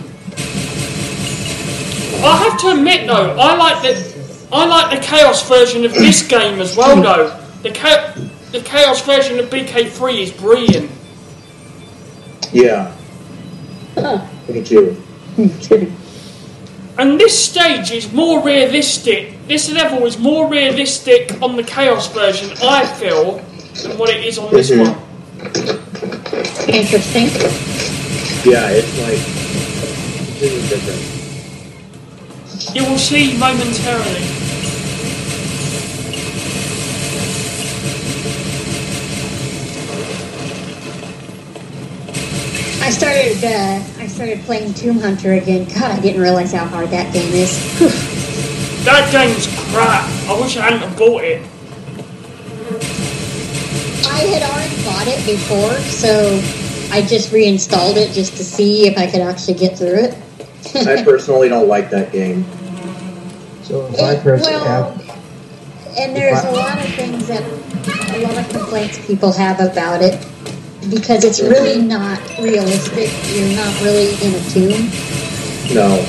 Speaker 2: I have to admit though, I like the I like the Chaos version of this game as well though. The Cha- the Chaos version of B K three is brilliant.
Speaker 1: Yeah.
Speaker 7: Huh.
Speaker 1: Me too.
Speaker 7: Kidding.
Speaker 2: And this stage is more realistic. This level is more realistic on the Chaos version, I feel, than what it is on this
Speaker 1: Mhm.
Speaker 2: one.
Speaker 7: Interesting.
Speaker 1: Yeah, it's like completely different.
Speaker 2: You will see momentarily.
Speaker 7: I started uh, I started playing Tomb Hunter again. God, I didn't realize how hard that game is.
Speaker 2: That game's crap. I wish I hadn't have bought it.
Speaker 7: I had already bought it before, so I just reinstalled it just to see if I could actually get through it.
Speaker 1: I personally don't like that game.
Speaker 4: So if I press
Speaker 7: well,
Speaker 4: F,
Speaker 7: and there's a lot of things that, a lot of complaints people have about it, because it's really not realistic. You're not really in a tomb.
Speaker 1: No.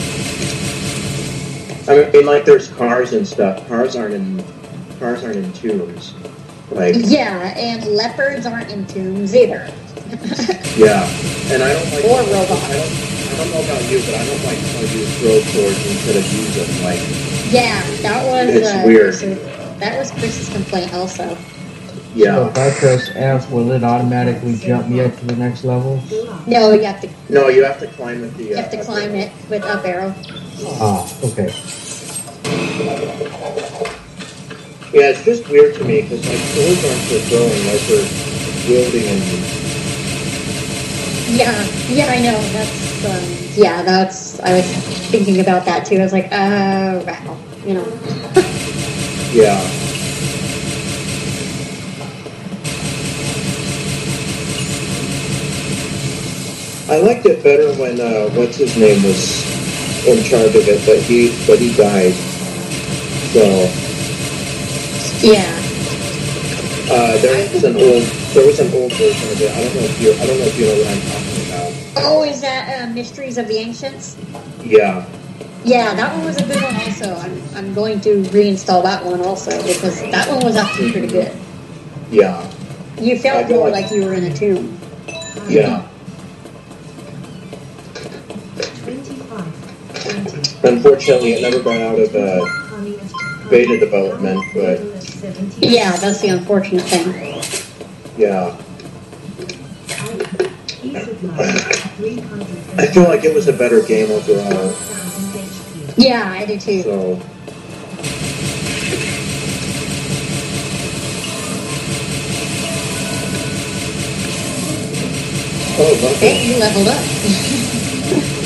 Speaker 1: I mean, like, there's cars and stuff. Cars aren't in cars aren't in tombs. Like,
Speaker 7: yeah, and leopards aren't in tombs either.
Speaker 1: yeah, and I don't like.
Speaker 7: Or robots.
Speaker 1: I don't, I don't know about you, but I don't like how you throw swords instead of use them. Like,
Speaker 7: yeah, that was
Speaker 1: it's
Speaker 7: uh,
Speaker 1: weird.
Speaker 7: Chris's, that was Chris's complaint also.
Speaker 1: Yeah.
Speaker 4: So if I press F, will it automatically jump me up to the next level?
Speaker 7: No, you have to.
Speaker 1: No, you have to climb with the.
Speaker 7: You have to
Speaker 1: uh,
Speaker 7: climb it with up arrow.
Speaker 4: Ah, okay.
Speaker 1: Yeah, it's just weird to me because like swords aren't for throwing, like for wielding and.
Speaker 7: Yeah, yeah, I know. That's um, yeah. That's I was thinking about that too. I was like, oh, wow, you know.
Speaker 1: Yeah. I liked it better when uh, what's his name was in charge of it, but he but he died. So
Speaker 7: Yeah.
Speaker 1: uh, there was an old there was an old version of it. I don't know if you I don't know if you know what I'm talking about.
Speaker 7: Oh, is that uh, Mysteries of the Ancients?
Speaker 1: Yeah.
Speaker 7: Yeah, that one was a good one also. I'm I'm going to reinstall that one also because that one was actually pretty good.
Speaker 1: Yeah.
Speaker 7: You
Speaker 1: I
Speaker 7: felt
Speaker 1: feel
Speaker 7: more
Speaker 1: like-
Speaker 7: like you were in a tomb.
Speaker 1: Yeah.
Speaker 3: twenty-five. twenty.
Speaker 1: Unfortunately, it never got out of uh, beta development, but
Speaker 7: Yeah, that's the unfortunate thing.
Speaker 1: yeah. I feel like it was a better game overall.
Speaker 7: Yeah, I do too.
Speaker 1: So oh, lovely.
Speaker 7: Hey, you leveled up.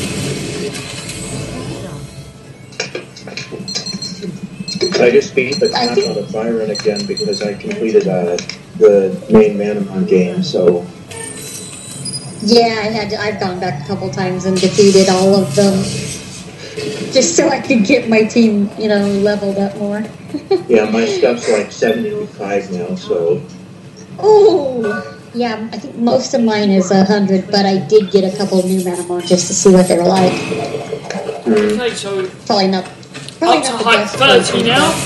Speaker 1: I just beat the
Speaker 7: I
Speaker 1: crap
Speaker 7: think-
Speaker 1: out of Byron again because I completed uh, the main Manamon game. So
Speaker 7: Yeah, I had to, I've gone back a couple times and defeated all of them, just so I could get my team, you know, leveled up more.
Speaker 1: yeah, my stuff's like seventy-five now. So
Speaker 7: Oh, yeah, I think most of mine is a hundred, but I did get a couple new Manamon just to see what they were like.
Speaker 1: mm,
Speaker 2: Okay, so
Speaker 7: Probably not. Probably
Speaker 2: up to
Speaker 7: not the
Speaker 2: height
Speaker 7: best
Speaker 2: thirty
Speaker 7: version.
Speaker 2: now.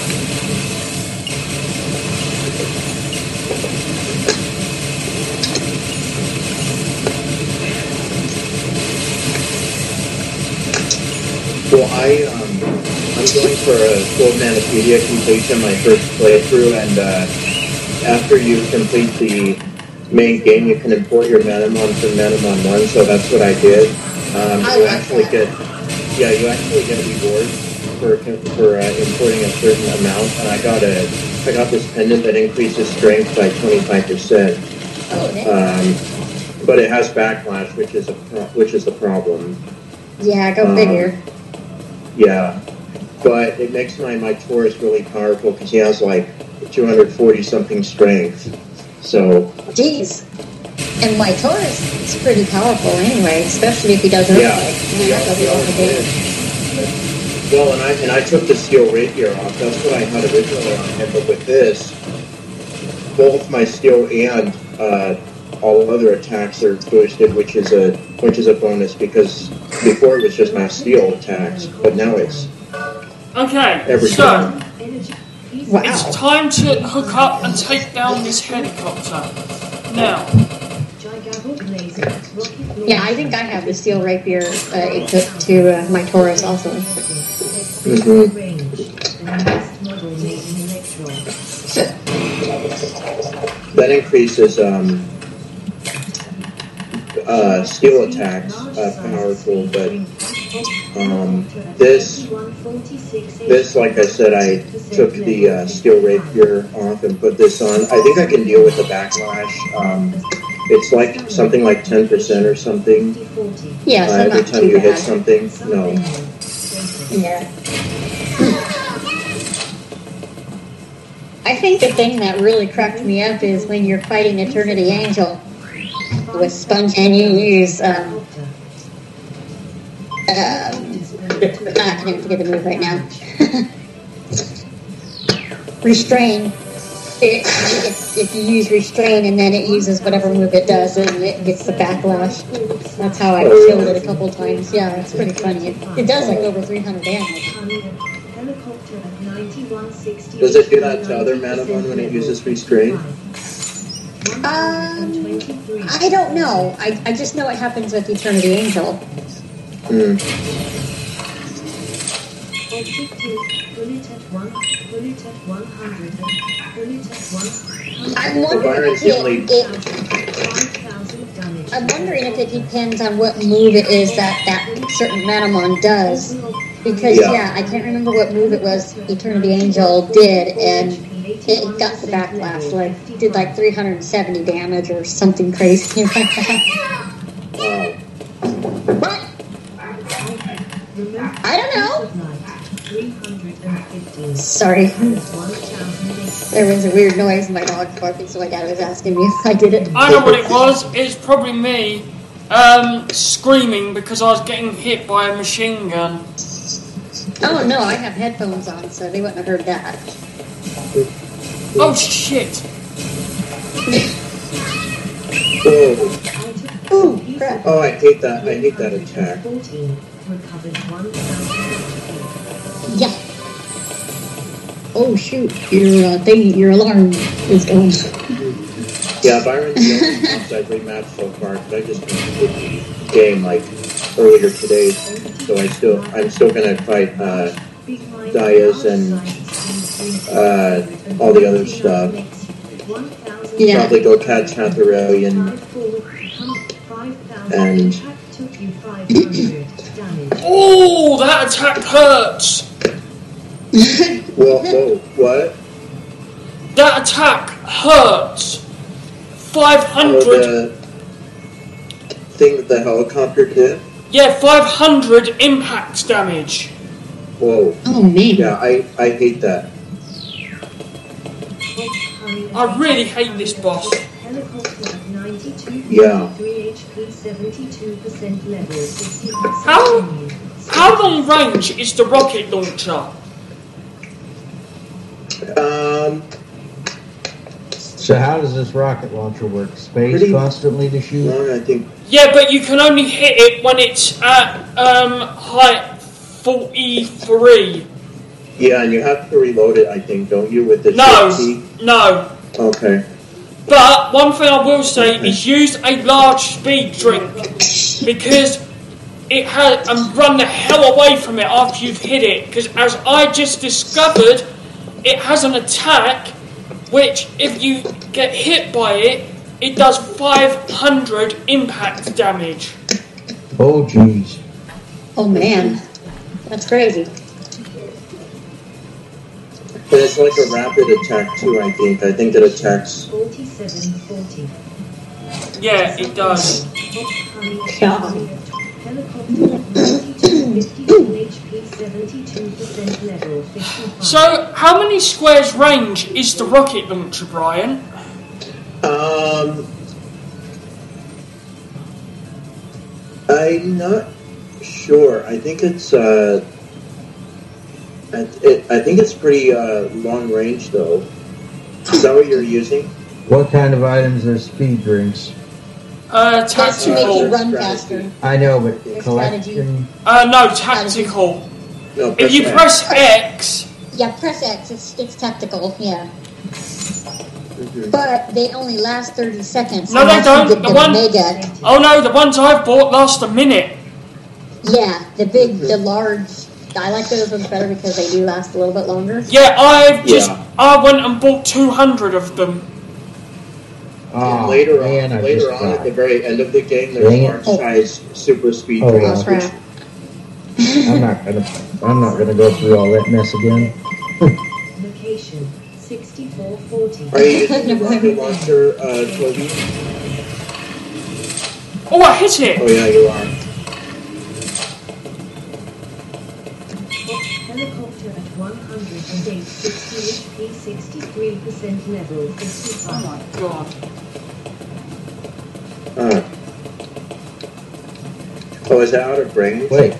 Speaker 1: well, I um, I'm going for a full Manapedia completion, my first playthrough, and uh, after you complete the main game, you can import your Manamon from Manamon one. So that's what I did. Um,
Speaker 7: I
Speaker 1: you
Speaker 7: like
Speaker 1: actually
Speaker 7: that.
Speaker 1: get yeah, you actually get rewards for for uh, importing a certain amount, and I got a I got this pendant that increases strength by twenty-five percent.
Speaker 7: Oh, nice.
Speaker 1: Um, but it has backlash, which is a pro- which is the problem.
Speaker 7: Yeah, go
Speaker 1: um,
Speaker 7: figure.
Speaker 1: Yeah, but it makes my my Taurus really powerful because he has like two hundred forty something strength. So
Speaker 7: Jeez. And my Taurus is pretty powerful anyway, especially if he does
Speaker 1: yeah,
Speaker 7: earthquake.
Speaker 1: we
Speaker 7: Yeah,
Speaker 1: all,
Speaker 7: that
Speaker 1: we
Speaker 7: does a
Speaker 1: all
Speaker 7: lot of
Speaker 1: did.
Speaker 7: damage.
Speaker 1: Well, and I and I took the steel rapier off. That's what I had originally on him. But with this, both my steel and uh, all other attacks are boosted, which is a which is a bonus because before it was just my steel attacks, but now it's
Speaker 2: Okay,
Speaker 1: every
Speaker 2: so
Speaker 1: time.
Speaker 7: Wow.
Speaker 2: it's time to hook up and take down this helicopter. Now,
Speaker 7: Yeah, I think I have the steel rapier uh, equipped to uh, my Taurus also.
Speaker 1: That increases um, uh, steel attacks uh, powerful, but um, this this like I said, I took the uh, steel rapier off and put this on. I think I can deal with the backlash. Um, it's like something like ten percent or something
Speaker 7: Yeah,
Speaker 1: uh,
Speaker 7: so
Speaker 1: every
Speaker 7: not
Speaker 1: time
Speaker 7: too
Speaker 1: you hit
Speaker 7: bad.
Speaker 1: something. No.
Speaker 7: Yeah. I think the thing that really cracked me up is when you're fighting Eternity Angel with Sponge and you use um, um I can't forget the move right now. Restrain. It, if, if you use restrain and then it uses whatever move it does and it gets the backlash. That's how I killed it a couple times. Yeah, it's pretty funny. It, it does like over three hundred damage.
Speaker 1: Does it do that to other Manamon when it uses restrain?
Speaker 7: Um, I don't know. I, I just know it happens with Eternity Angel.
Speaker 1: Hmm.
Speaker 7: I'm wondering if it, it, I'm wondering if it depends on what move it is that that certain Manamon does. Because yeah. yeah, I can't remember what move it was Eternity Angel did, and it got the backlash. Like did like three hundred seventy damage or something crazy like that. What? I don't know. Sorry. There was a weird noise, my dog barking, so my dad was asking me if I did it.
Speaker 2: I know what it was. It's probably me um, screaming because I was getting hit by a machine gun.
Speaker 7: Oh no, I have headphones on, so they wouldn't have heard that.
Speaker 2: Oh shit!
Speaker 1: Oh.
Speaker 7: Ooh, crap.
Speaker 1: Oh, I hate that. I hate that attack.
Speaker 7: Yeah. Oh shoot, your uh, thing, your alarm is going.
Speaker 1: Yeah, Byron's the only boss I've rematched so far, because I just completed the game like earlier today, so I still I'm still gonna fight uh, Dias and uh, all the other stuff.
Speaker 7: Yeah.
Speaker 1: Probably go catch Hathorian and.
Speaker 2: Oh, that attack hurts.
Speaker 1: Whoa, whoa, what?
Speaker 2: That attack hurts. Five
Speaker 1: Oh,
Speaker 2: hundred.
Speaker 1: the thing that the helicopter did?
Speaker 2: Yeah, five hundred impact damage.
Speaker 1: Whoa.
Speaker 7: Oh man.
Speaker 1: Yeah, I, I hate that.
Speaker 2: I really hate this boss.
Speaker 1: Yeah.
Speaker 2: How how long range is the rocket launcher?
Speaker 1: Um.
Speaker 4: So how does this rocket launcher work? Space
Speaker 1: Pretty
Speaker 4: constantly to shoot?
Speaker 1: long, I think.
Speaker 2: Yeah, but you can only hit it when it's at um, height forty-three.
Speaker 1: Yeah, and you have to reload it, I think, don't you, with the
Speaker 2: No,
Speaker 1: shift key?
Speaker 2: no.
Speaker 1: Okay.
Speaker 2: But one thing I will say is use a large speed drink because it has and run the hell away from it after you've hit it. Because as I just discovered, it has an attack which, if you get hit by it, it does five hundred impact damage.
Speaker 4: Oh jeez.
Speaker 7: Oh man, that's crazy.
Speaker 1: But it's like a rapid attack, too, I think. I think it attacks...
Speaker 2: Yeah, it does.
Speaker 7: God.
Speaker 2: So, how many squares range is the rocket launcher, Brian?
Speaker 1: Um... I'm not sure. I think it's, uh... I, it, I think it's pretty uh, long range, though. Is that what you're using?
Speaker 4: What kind of items are speed drinks?
Speaker 2: Uh,
Speaker 7: That's to make you
Speaker 2: tactical.
Speaker 7: run
Speaker 1: Strategy.
Speaker 7: faster.
Speaker 4: I know, but
Speaker 7: Your
Speaker 4: collection...
Speaker 2: Uh, no, tactical.
Speaker 1: No,
Speaker 2: If you
Speaker 1: X.
Speaker 2: press X,
Speaker 7: Yeah, press X. It's it's tactical. Yeah,
Speaker 1: Mhm.
Speaker 7: but they only last thirty seconds.
Speaker 2: No, they
Speaker 7: unless you
Speaker 2: don't.
Speaker 7: get
Speaker 2: The
Speaker 7: the
Speaker 2: one-
Speaker 7: mega.
Speaker 2: oh no, the ones I've bought last a minute.
Speaker 7: Yeah, the big, the large. I like those ones better because they do last a little bit longer.
Speaker 2: Yeah, I've just,
Speaker 1: Yeah.
Speaker 2: I went and bought two hundred of them.
Speaker 4: Oh,
Speaker 1: And later
Speaker 4: man,
Speaker 1: on,
Speaker 4: I
Speaker 1: later
Speaker 4: just
Speaker 1: on at the
Speaker 4: died.
Speaker 1: very end of the game, there's
Speaker 4: Dang it.
Speaker 1: large size super speed
Speaker 4: Oh,
Speaker 1: drinks.
Speaker 7: Oh crap!
Speaker 4: I'm not gonna. I'm not gonna go through all that mess again.
Speaker 3: Location sixty-four forty.
Speaker 1: Are you using the rocket launcher, uh, Toby?
Speaker 2: Oh, I hit
Speaker 1: Oh
Speaker 2: it!
Speaker 1: yeah, you are.
Speaker 3: Helicopter at one hundred eight, sixty H P, sixty-three percent level,
Speaker 2: Oh
Speaker 3: fifty-five.
Speaker 2: my god.
Speaker 1: Uh. Oh, is that out of range?
Speaker 4: Wait.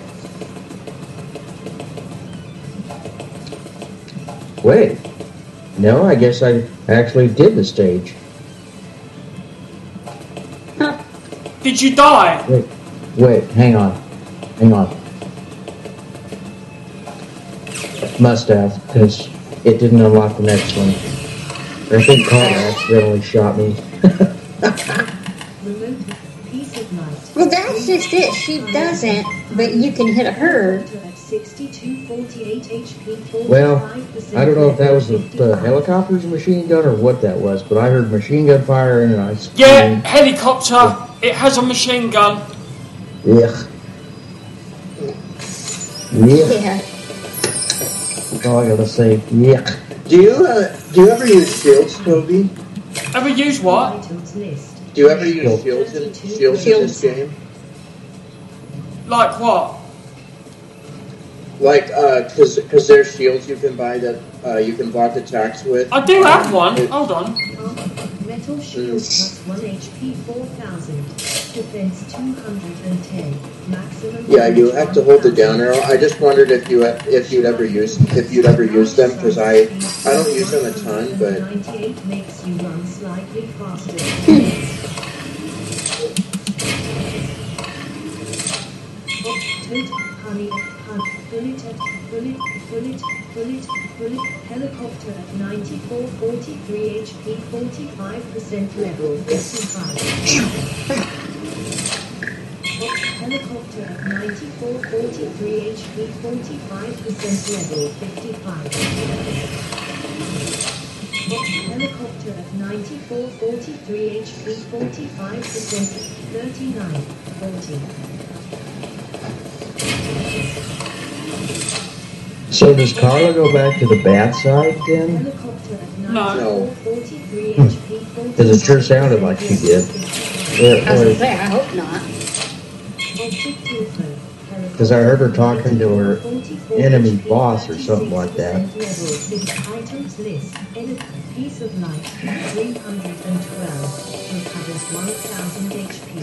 Speaker 4: Wait. No, I guess I actually did the stage.
Speaker 2: Did you die?
Speaker 4: Wait. Wait, hang on. Hang on. Must have, because it didn't unlock the next one. I think Carter accidentally shot me.
Speaker 3: Remote piece of light.
Speaker 7: Well, that's just it. She doesn't, but you can hit her.
Speaker 3: At sixty-two, forty-eight H P,
Speaker 4: Well,
Speaker 3: forty-five percent
Speaker 4: I don't know if that was the, the
Speaker 3: fifty-five.
Speaker 4: helicopter's machine gun or what that was, but I heard machine gun fire and I screamed.
Speaker 2: Yeah, helicopter. It has a machine gun.
Speaker 4: Yuck. Yuck.
Speaker 7: Yeah.
Speaker 4: That's all I gotta say. Yuck.
Speaker 1: Do you uh, do you ever use shields, Toby?
Speaker 2: Ever use what?
Speaker 3: Items list.
Speaker 1: Do you ever use
Speaker 4: Shield.
Speaker 1: shields in shields in this game?
Speaker 2: Like what?
Speaker 1: Like, uh, cause, cause there's shields you can buy that uh, you can block attacks with.
Speaker 2: I do have one. Hold on.
Speaker 3: Metal shield plus one H P, four thousand. Defense two hundred ten. Maximum.
Speaker 1: Yeah, you have to hold the down arrow. I just wondered if you if you'd ever use if you'd ever use them, because I I don't use them a ton, but
Speaker 3: ninety-eight makes you run slightly faster. Toad, honey, honey, bullet, bullet, bullet, bullet, bullet, helicopter at ninety-four, forty-three H P, forty-five percent level, fifty-five. Helicopter at ninety-four, forty-three H P, forty-five percent level, fifty-five. Helicopter at ninety-four, forty-three H P, forty-five percent, thirty-nine, forty.
Speaker 4: So does Carla go back to the bad side then?
Speaker 3: Helicopter at
Speaker 2: No.
Speaker 3: ninety-four, forty-three H P,
Speaker 4: Because it sure sounded like she did.
Speaker 7: I was gonna say, I hope not.
Speaker 4: Because I heard her talking to her enemy boss or something like that.
Speaker 3: Items list. Edit. Piece of light. three hundred twelve. Recovers one thousand H P.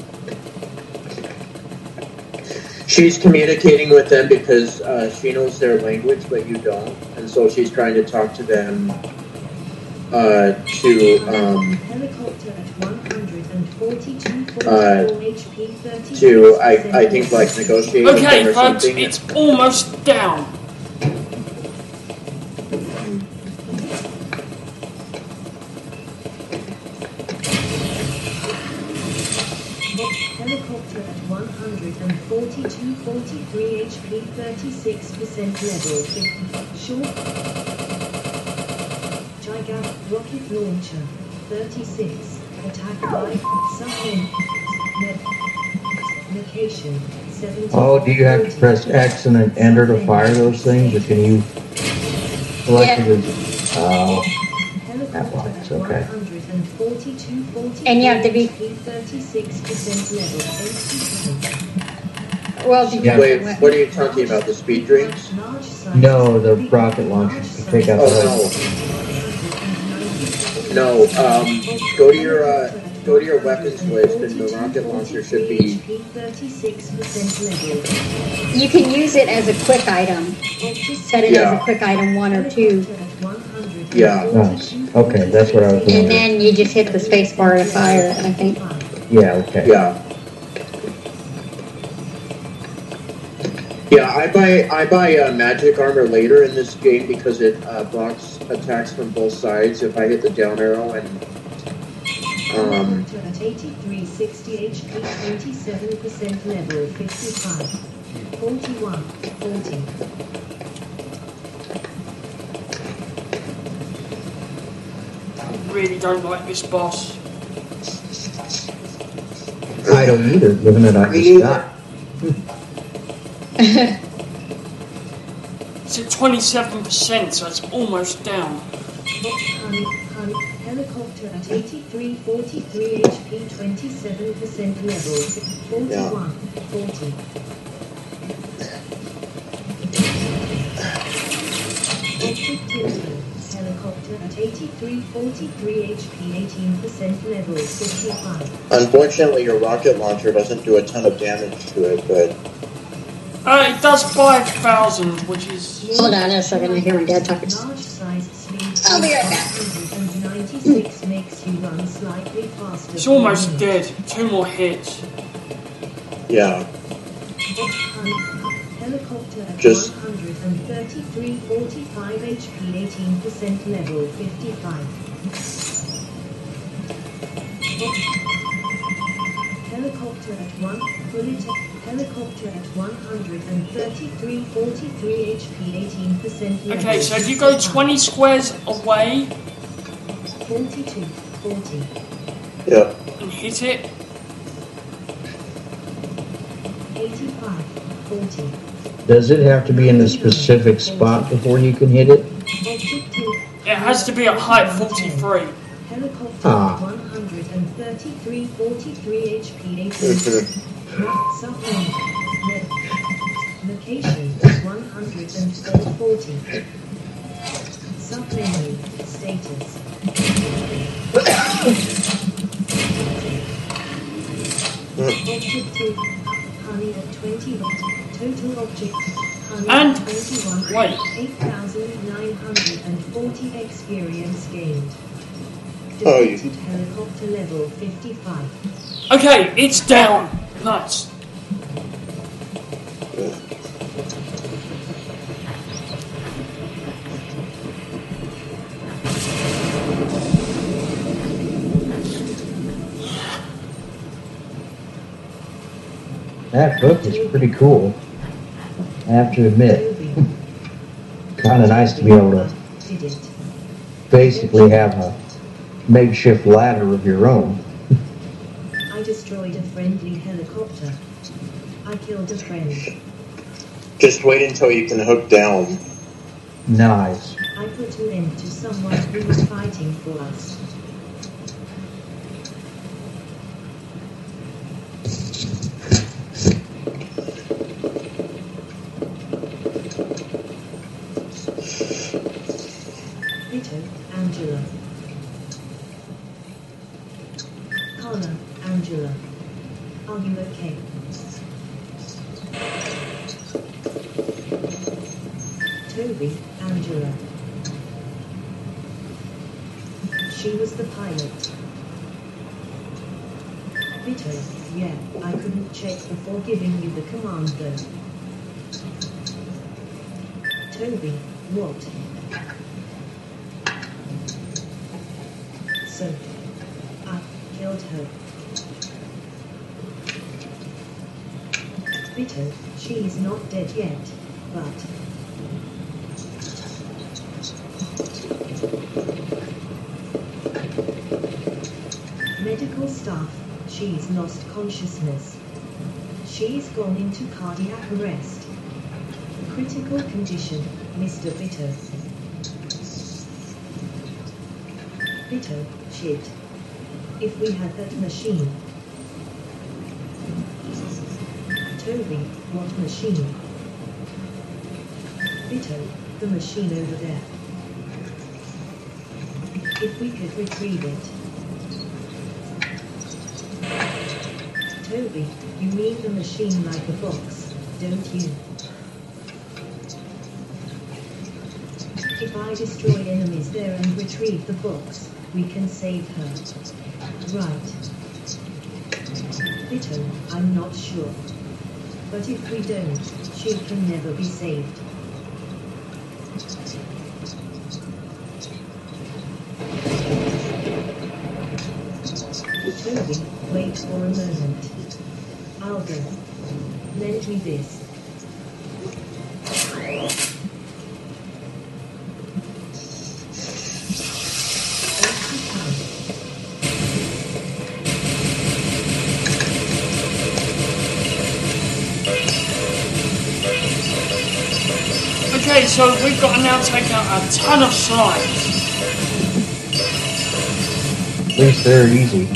Speaker 1: she's communicating with them because uh, she knows their language, but you don't, and so she's trying to talk to them uh, to um,
Speaker 3: Helicopter at one hundred forty-two,
Speaker 1: uh,
Speaker 3: forty-four H P, thirty
Speaker 1: to I I think like negotiate with them
Speaker 2: Okay,
Speaker 1: or
Speaker 2: folks,
Speaker 1: something.
Speaker 2: it's almost down.
Speaker 3: Helicopter at one hundred forty-two, forty-three H P, thirty-six percent level. Short. Gigantic rocket launcher. thirty-six. Attack by submarine. Location. seventy.
Speaker 4: Oh, do you have to press X and then enter to fire those things, or can you select
Speaker 7: Yeah.
Speaker 4: it as... Oh,
Speaker 3: Helicopter
Speaker 4: works,
Speaker 3: at
Speaker 4: okay.
Speaker 3: one hundred forty-two, forty-three
Speaker 7: And you have to be-
Speaker 3: H P, thirty-six percent level. eighty.
Speaker 7: Well, did
Speaker 4: Yeah.
Speaker 7: you,
Speaker 1: Wait, what are you talking about? The speed drinks?
Speaker 3: Large size.
Speaker 4: no, the rocket launcher. You take out the...
Speaker 1: Oh no, no. Um, go to your uh, go to your weapons list, and the rocket launcher should be.
Speaker 3: thirty-six percent level.
Speaker 7: you can use it as a quick item. Set it as
Speaker 1: Yeah.
Speaker 7: a quick item one or two,
Speaker 1: Yeah.
Speaker 4: Nice. Okay, that's what I was
Speaker 7: and
Speaker 4: wondering.
Speaker 7: then you just hit the space bar to fire, I think.
Speaker 4: Yeah, okay.
Speaker 1: Yeah. Yeah, I buy I buy uh, magic armor later in this game because it uh, blocks attacks from both sides if I hit the down arrow and um
Speaker 3: At eighty-three, sixty H P, twenty-seven percent level, fifty-five. forty-one, forty.
Speaker 2: I really don't like this boss.
Speaker 4: I don't either, given that I
Speaker 1: Me
Speaker 4: just
Speaker 1: either.
Speaker 4: got...
Speaker 2: It's at twenty-seven percent, so it's almost down.
Speaker 3: Honey, honey, helicopter at eighty-three, forty-three H P, twenty-seven percent level, forty-one, forty. Helicopter at eighty-three forty-three H P, eighteen percent level, fifty-five.
Speaker 1: Unfortunately, your rocket launcher doesn't do a ton of damage to it, but...
Speaker 2: Uh, it does five thousand, which is...
Speaker 7: Hold on a second, I hear my dad talking.
Speaker 3: Large sized sleeve.
Speaker 7: I'll be right back.
Speaker 3: one ninety-six makes you run slightly faster.
Speaker 2: It's almost dead. Two more hits.
Speaker 1: Yeah.
Speaker 3: Helicopter at
Speaker 1: Just-
Speaker 3: one thirty-three forty-five H P, eighteen percent level, fifty-five. Helicopter at one bullet. Helicopter at one thirty-three forty-three H P, eighteen percent level.
Speaker 2: Okay, so if you go twenty squares away
Speaker 3: forty-two, forty.
Speaker 1: Yeah.
Speaker 2: and hit it,
Speaker 3: eighty-five, forty.
Speaker 4: Does it have to be in a specific spot before you can hit it?
Speaker 2: it has to be at height forty-three.
Speaker 3: Helicopter
Speaker 4: Ah.
Speaker 3: one thirty-three forty-three H P, eighteen. Supplement. Location one forty. Supplementary status. Objective honey at twenty. Total object honey
Speaker 2: And-
Speaker 3: at twenty-one.
Speaker 2: wait.
Speaker 3: eight thousand nine hundred forty experience gained.
Speaker 1: Oh, you-
Speaker 3: Defeated helicopter level fifty-five.
Speaker 2: Okay, it's down. Nice.
Speaker 4: That book is pretty cool. I have to admit.
Speaker 3: Toby.
Speaker 4: Kind of nice to be able to
Speaker 3: Did it.
Speaker 4: basically have a makeshift ladder of your own.
Speaker 3: I destroyed a friendly helicopter. I killed a friend.
Speaker 1: Just wait until you can hook down.
Speaker 4: Nice.
Speaker 3: I put an end to someone who was fighting for us. Vito, Angela. Connor, Angela. Are you okay? Toby, Angela. She was the pilot. Vito, yeah, I couldn't check before giving you the command though. Toby, what? So, I killed her. Vito, she's not dead yet, but... Medical staff, she's lost consciousness. She's gone into cardiac arrest. Critical condition, Mister Vito. Vito, shit. If we had that machine. Toby, what machine? Vito, the machine over there. If we could retrieve it. Toby, you mean the machine like a box, don't you? If I destroy enemies there and retrieve the box, we can save her. Right. Vito, I'm not sure. But if we don't, she can never be saved. Toby, wait for a moment. I'll go. Lend me this.
Speaker 2: Okay, so we've got to now take out a ton of slimes.
Speaker 4: At least they're easy.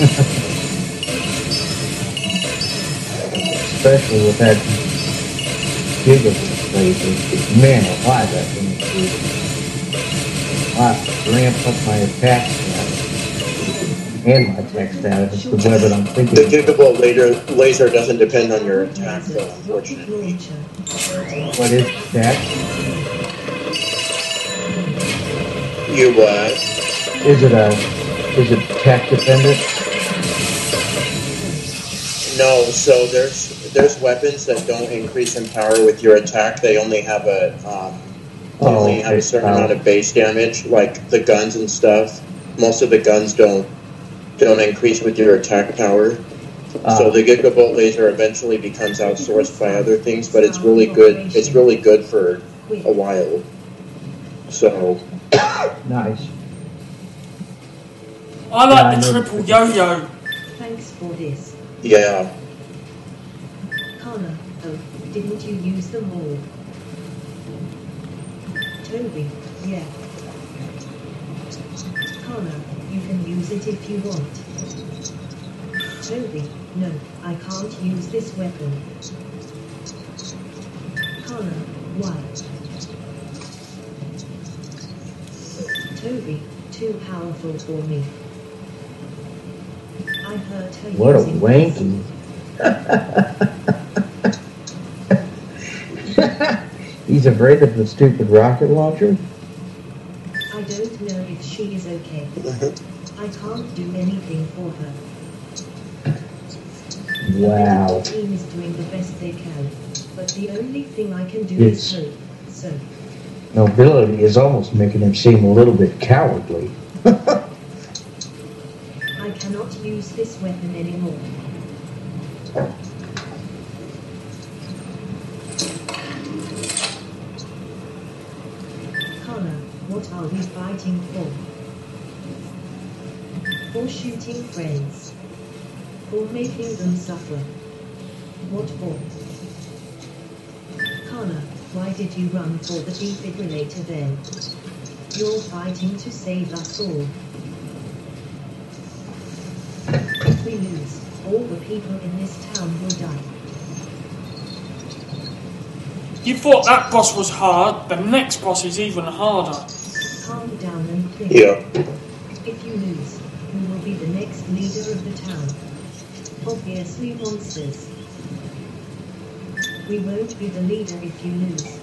Speaker 4: Especially with that giga laser. Man, why that thing is good. I have to ramp up my attack status and my attack status. It's the weapon I'm thinking
Speaker 1: The
Speaker 4: of.
Speaker 1: Gigavolt laser, laser doesn't depend on your attack, though, unfortunately.
Speaker 4: What is that?
Speaker 1: You, uh,
Speaker 4: Is it a is it attack dependent?
Speaker 1: no, so there's there's weapons that don't increase in power with your attack. They only have a, um, they
Speaker 4: Oh,
Speaker 1: only have a
Speaker 4: okay.
Speaker 1: certain
Speaker 4: Oh.
Speaker 1: amount of base damage, like the guns and stuff. Most of the guns don't don't increase with your attack power.
Speaker 4: Uh,
Speaker 1: So the Gigavolt laser eventually becomes outsourced by other things, but it's really good. It's really good for a while. So
Speaker 4: Nice.
Speaker 2: I
Speaker 4: Yeah,
Speaker 2: like
Speaker 4: I
Speaker 2: the
Speaker 4: know.
Speaker 2: triple yo-yo.
Speaker 3: Thanks for this.
Speaker 1: yeah,
Speaker 3: Connor, oh, didn't you use them all? Toby, yeah. Connor, you can use it if you want. Toby, no, I can't use this weapon. Connor, why? Toby, too powerful for me. I heard her
Speaker 4: What a
Speaker 3: using
Speaker 4: wanky. He's afraid of the stupid rocket launcher?
Speaker 3: I don't know if she is okay. I can't do anything for her.
Speaker 4: Wow.
Speaker 3: The team is doing the best they can, but the only thing I can do
Speaker 4: It's-
Speaker 3: is hope. So,
Speaker 4: Nobility is almost making him seem a little bit cowardly.
Speaker 3: I cannot use this weapon anymore. Connor, what are we fighting for? For shooting friends. For making them suffer. What for? Connor, why did you run for the defibrillator then? You're fighting to save us all. If we lose, all the people in this town will die.
Speaker 2: You thought that boss was hard, the next boss is even harder.
Speaker 3: Calm down and think.
Speaker 1: yeah.
Speaker 3: If you lose, who will be the next leader of the town? Obviously monsters. We won't be the leader if you lose.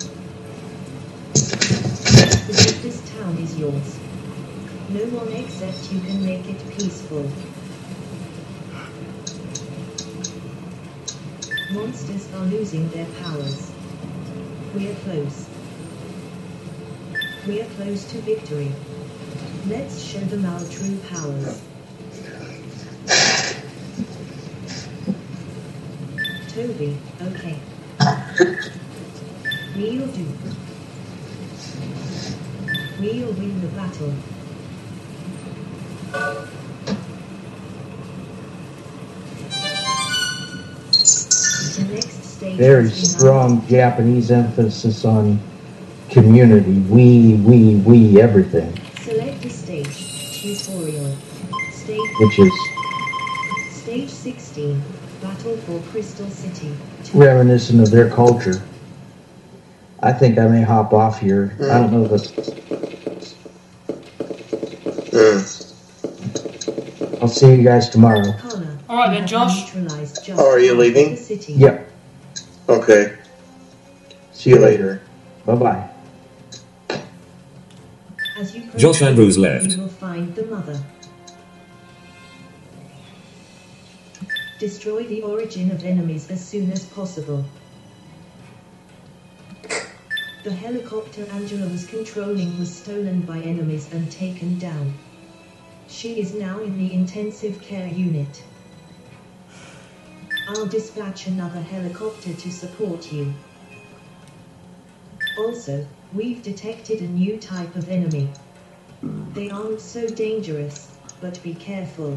Speaker 3: Because this town is yours. No one except you can make it peaceful. Monsters are losing their powers. We are close. We are close to victory. Let's show them our true powers. Toby, okay. We'll do. We'll win the battle. The next stage
Speaker 4: Very
Speaker 3: has been
Speaker 4: strong Japanese emphasis on community. We, we, we, everything.
Speaker 3: Select a stage. Tutorial. Stage
Speaker 4: Which is
Speaker 3: Stage sixteen. Battle for Crystal City.
Speaker 4: reminiscent of their culture. I think I may hop off here. I don't know if it's,
Speaker 1: Mm.
Speaker 4: I'll see you guys tomorrow.
Speaker 3: Connor,
Speaker 2: All right
Speaker 3: you
Speaker 2: then,
Speaker 3: have
Speaker 2: Josh.
Speaker 3: neutralized just
Speaker 1: Oh, are you
Speaker 3: half of
Speaker 1: leaving?
Speaker 3: the city.
Speaker 4: Yep.
Speaker 1: Okay.
Speaker 4: See you later. Bye-bye.
Speaker 3: As you
Speaker 6: Josh
Speaker 3: proceed,
Speaker 6: Andrews left.
Speaker 3: You will find the mother. Destroy the origin of enemies as soon as possible. The helicopter Angela was controlling was stolen by enemies and taken down. She is now in the intensive care unit. I'll dispatch another helicopter to support you. Also, we've detected a new type of enemy. They aren't so dangerous, but be careful.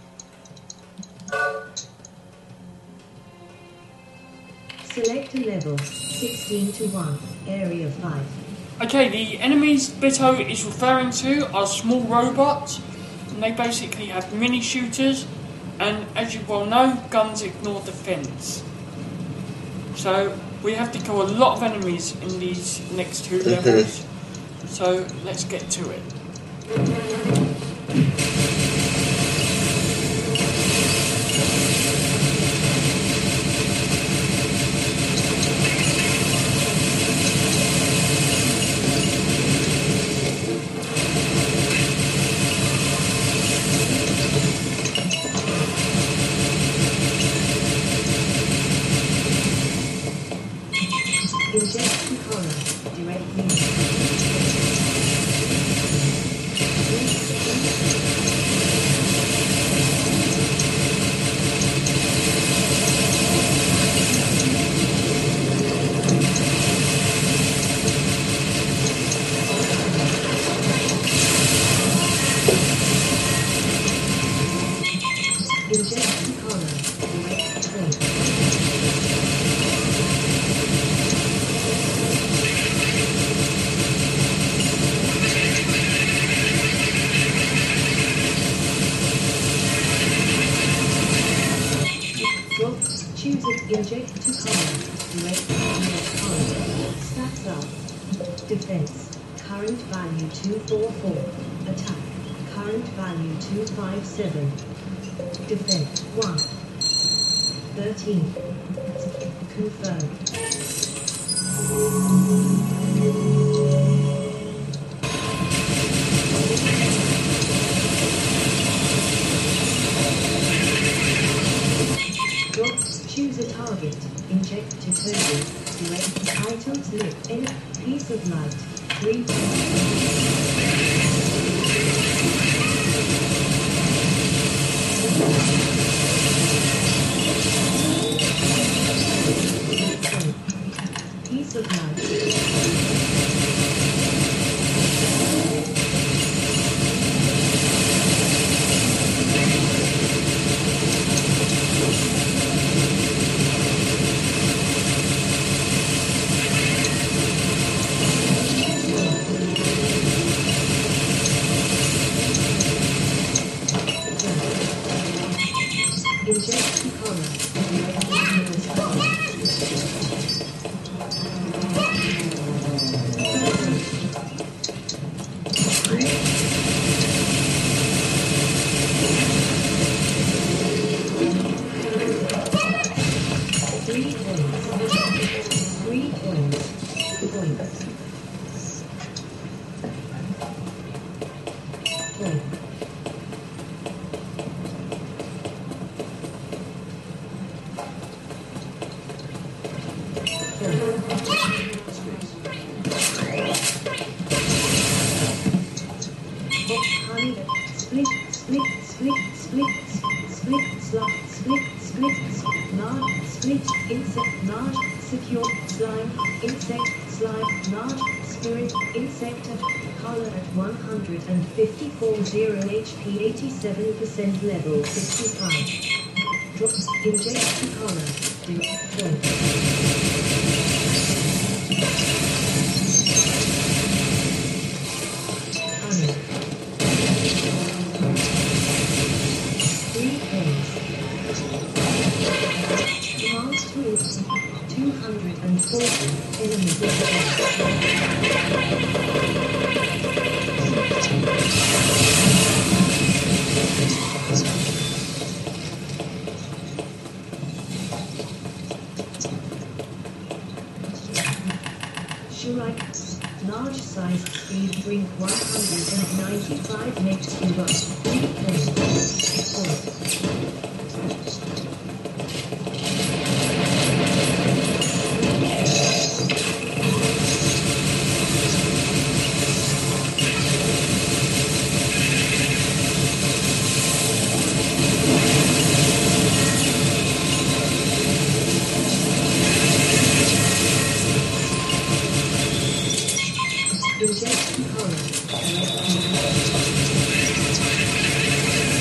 Speaker 3: Select a level, sixteen to one, area five.
Speaker 2: Okay, the enemies Bitto is referring to are small robots, and they basically have mini shooters, and as you well know, guns ignore defense. So we have to kill a lot of enemies in these next two levels. So let's get to it.
Speaker 3: Inject to column. Direct inject column. Stats up. Defense. Current value two forty-four. Attack. Current value two fifty-seven. Defense one. thirteen. Confirmed. Choose a target. Inject to total. Direct items lit. Any piece of light. Three. Piece of light. Inject to column. Three points. Three points. Points. Point. Split, split, split, split, split, slot, split, split, large, split, insect, large, secure, slime, insect, slime, large, spirit, insect, color at one hundred fifty-four, zero H P, eighty-seven percent level, sixty-five. Drop, inject to color, do, point. two hundred forty enemies Shurike, large size speed drink one hundred ninety-five next to us. Three planes. Inject to color.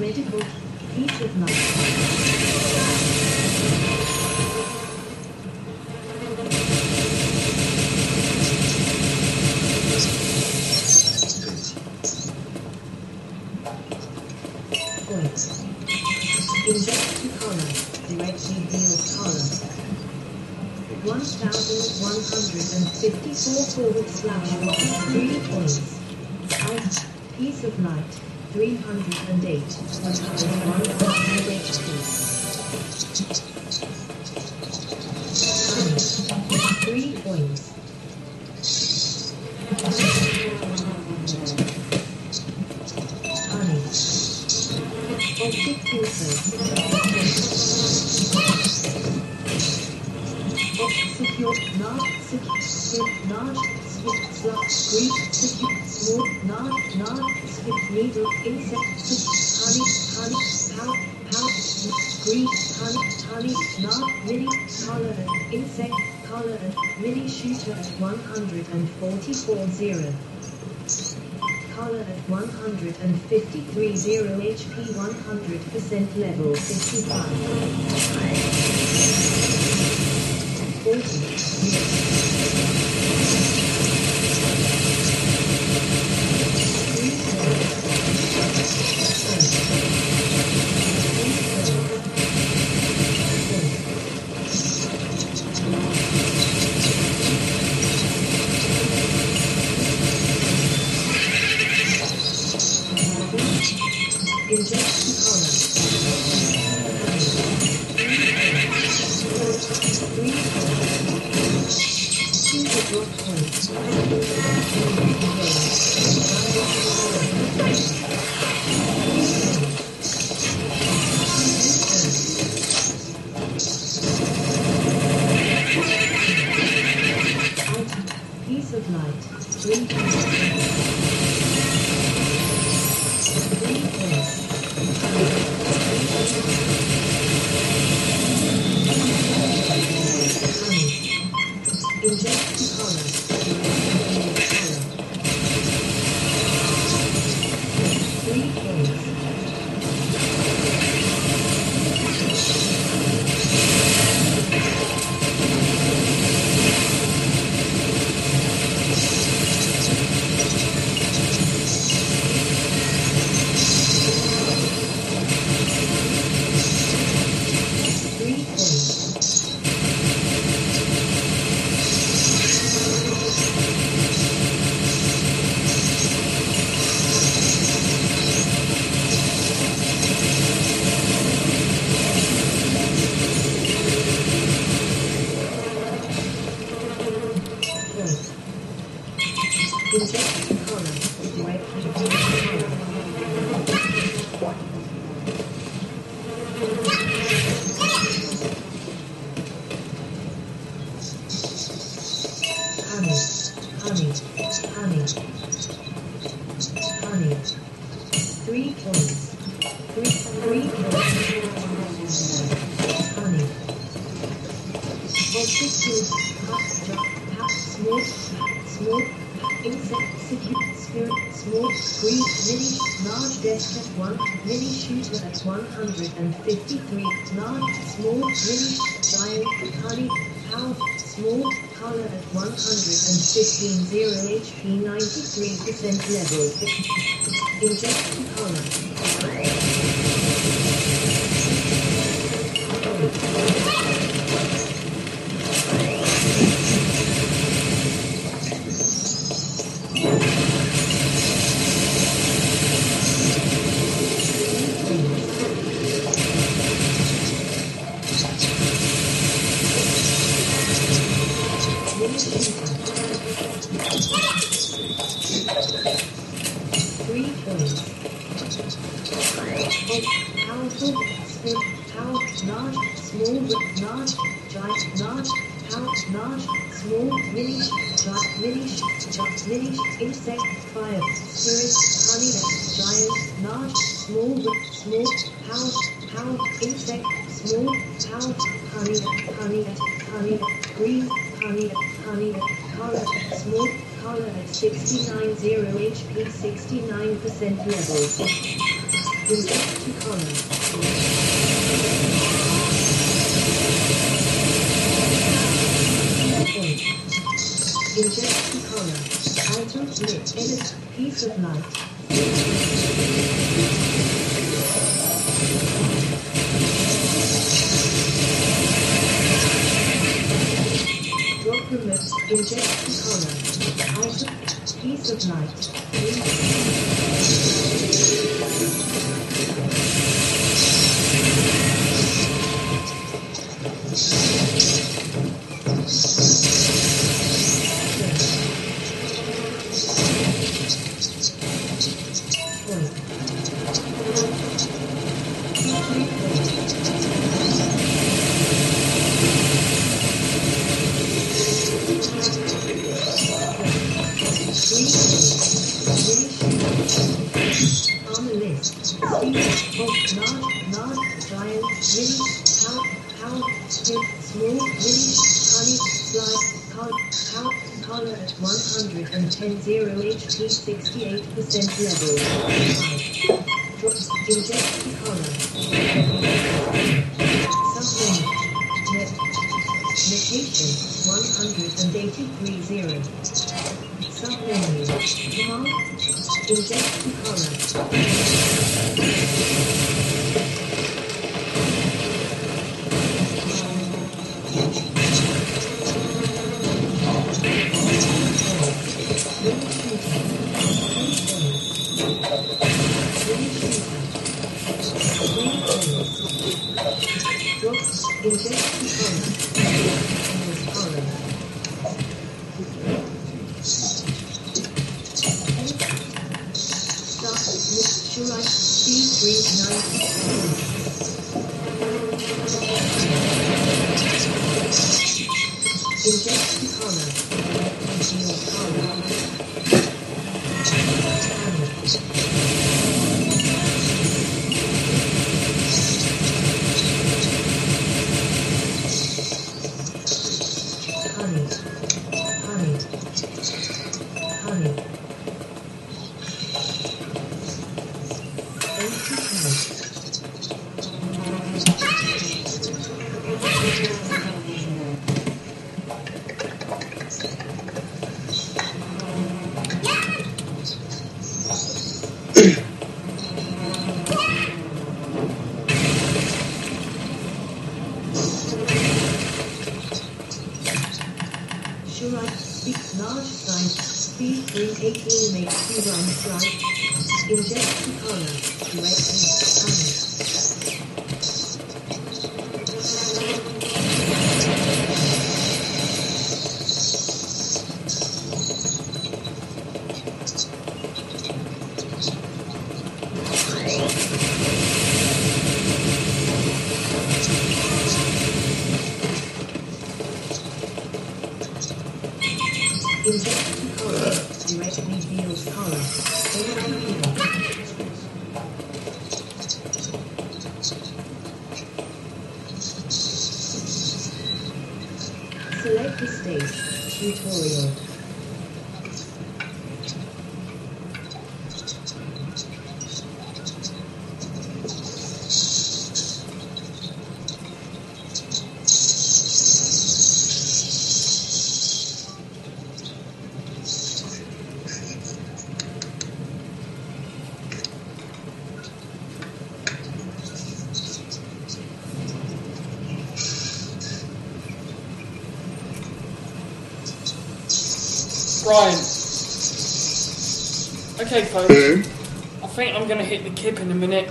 Speaker 3: medical, peace of mind. Points. Inject to collar, directly heal collar. one thousand one hundred fifty-four forward slash three points. Out, piece of light, three hundred eight, one hundred one thousand H P. Honey, three points. Honey. Optic filter. Secure, large, secure, large, skip, slot, green, secure, small, large, large, skip, needle, insect, skip, honey, honey, pow, pow, green, honey, honey, large, mini, collar, insect, collar, mini shooter at one hundred forty-four zero. Collar at one hundred fifty-three zero H P one hundred percent level fifty-five. forty. Piece of light, three points. Three points. Honey. Inject to collar. Three points. Inject to collar, directly to collar. Honey, honey, honey, honey. Three points. Three, three points. Honey. Objective, half jump, half small, small. Insect, secure, spirit, small, green, mini, large desk at one, mini shooter at one hundred fifty-three, large, small, mini, giant, honey, power, small, color at one hundred fifteen, zero H P, ninety-three percent level. Inject to color. Three points. Powerful, spin, power, large, small, large, giant, large, power, large, small, mini, giant, mini, giant, mini, insect, fire, spirit, honey, giant, large, small, small, power, power, insect, small, power, honey, honey, honey, green, honey, honey, color, small, color at sixty-nine, zero H P, sixty-nine percent level. Inject to collar. Eight. Inject to collar. Item lit. Edit. Piece of light. Drop remote. Inject to collar. Item. Piece of light. ten zero H P sixty-eight percent level. five. Inject to collar. Supplement. Net. Location one hundred eighty-three zero. Submenu. Command. Inject to collar. Inject to collar. Direct reveals color. Select the stage. Tutorial.
Speaker 2: Brian. Okay, folks. Mm-hmm. I think I'm going to hit the kip in a minute.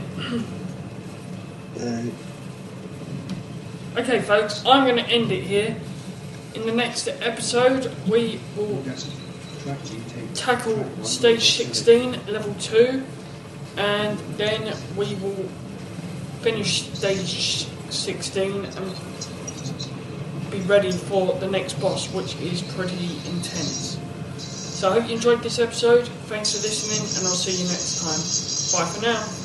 Speaker 1: um.
Speaker 2: Okay, folks. I'm going to end it here. In the next episode, we will tackle stage sixteen, level two, and then we will finish stage sixteen and be ready for the next boss, which is pretty intense. So I hope you enjoyed this episode. Thanks for listening, and I'll see you next time. Bye for now.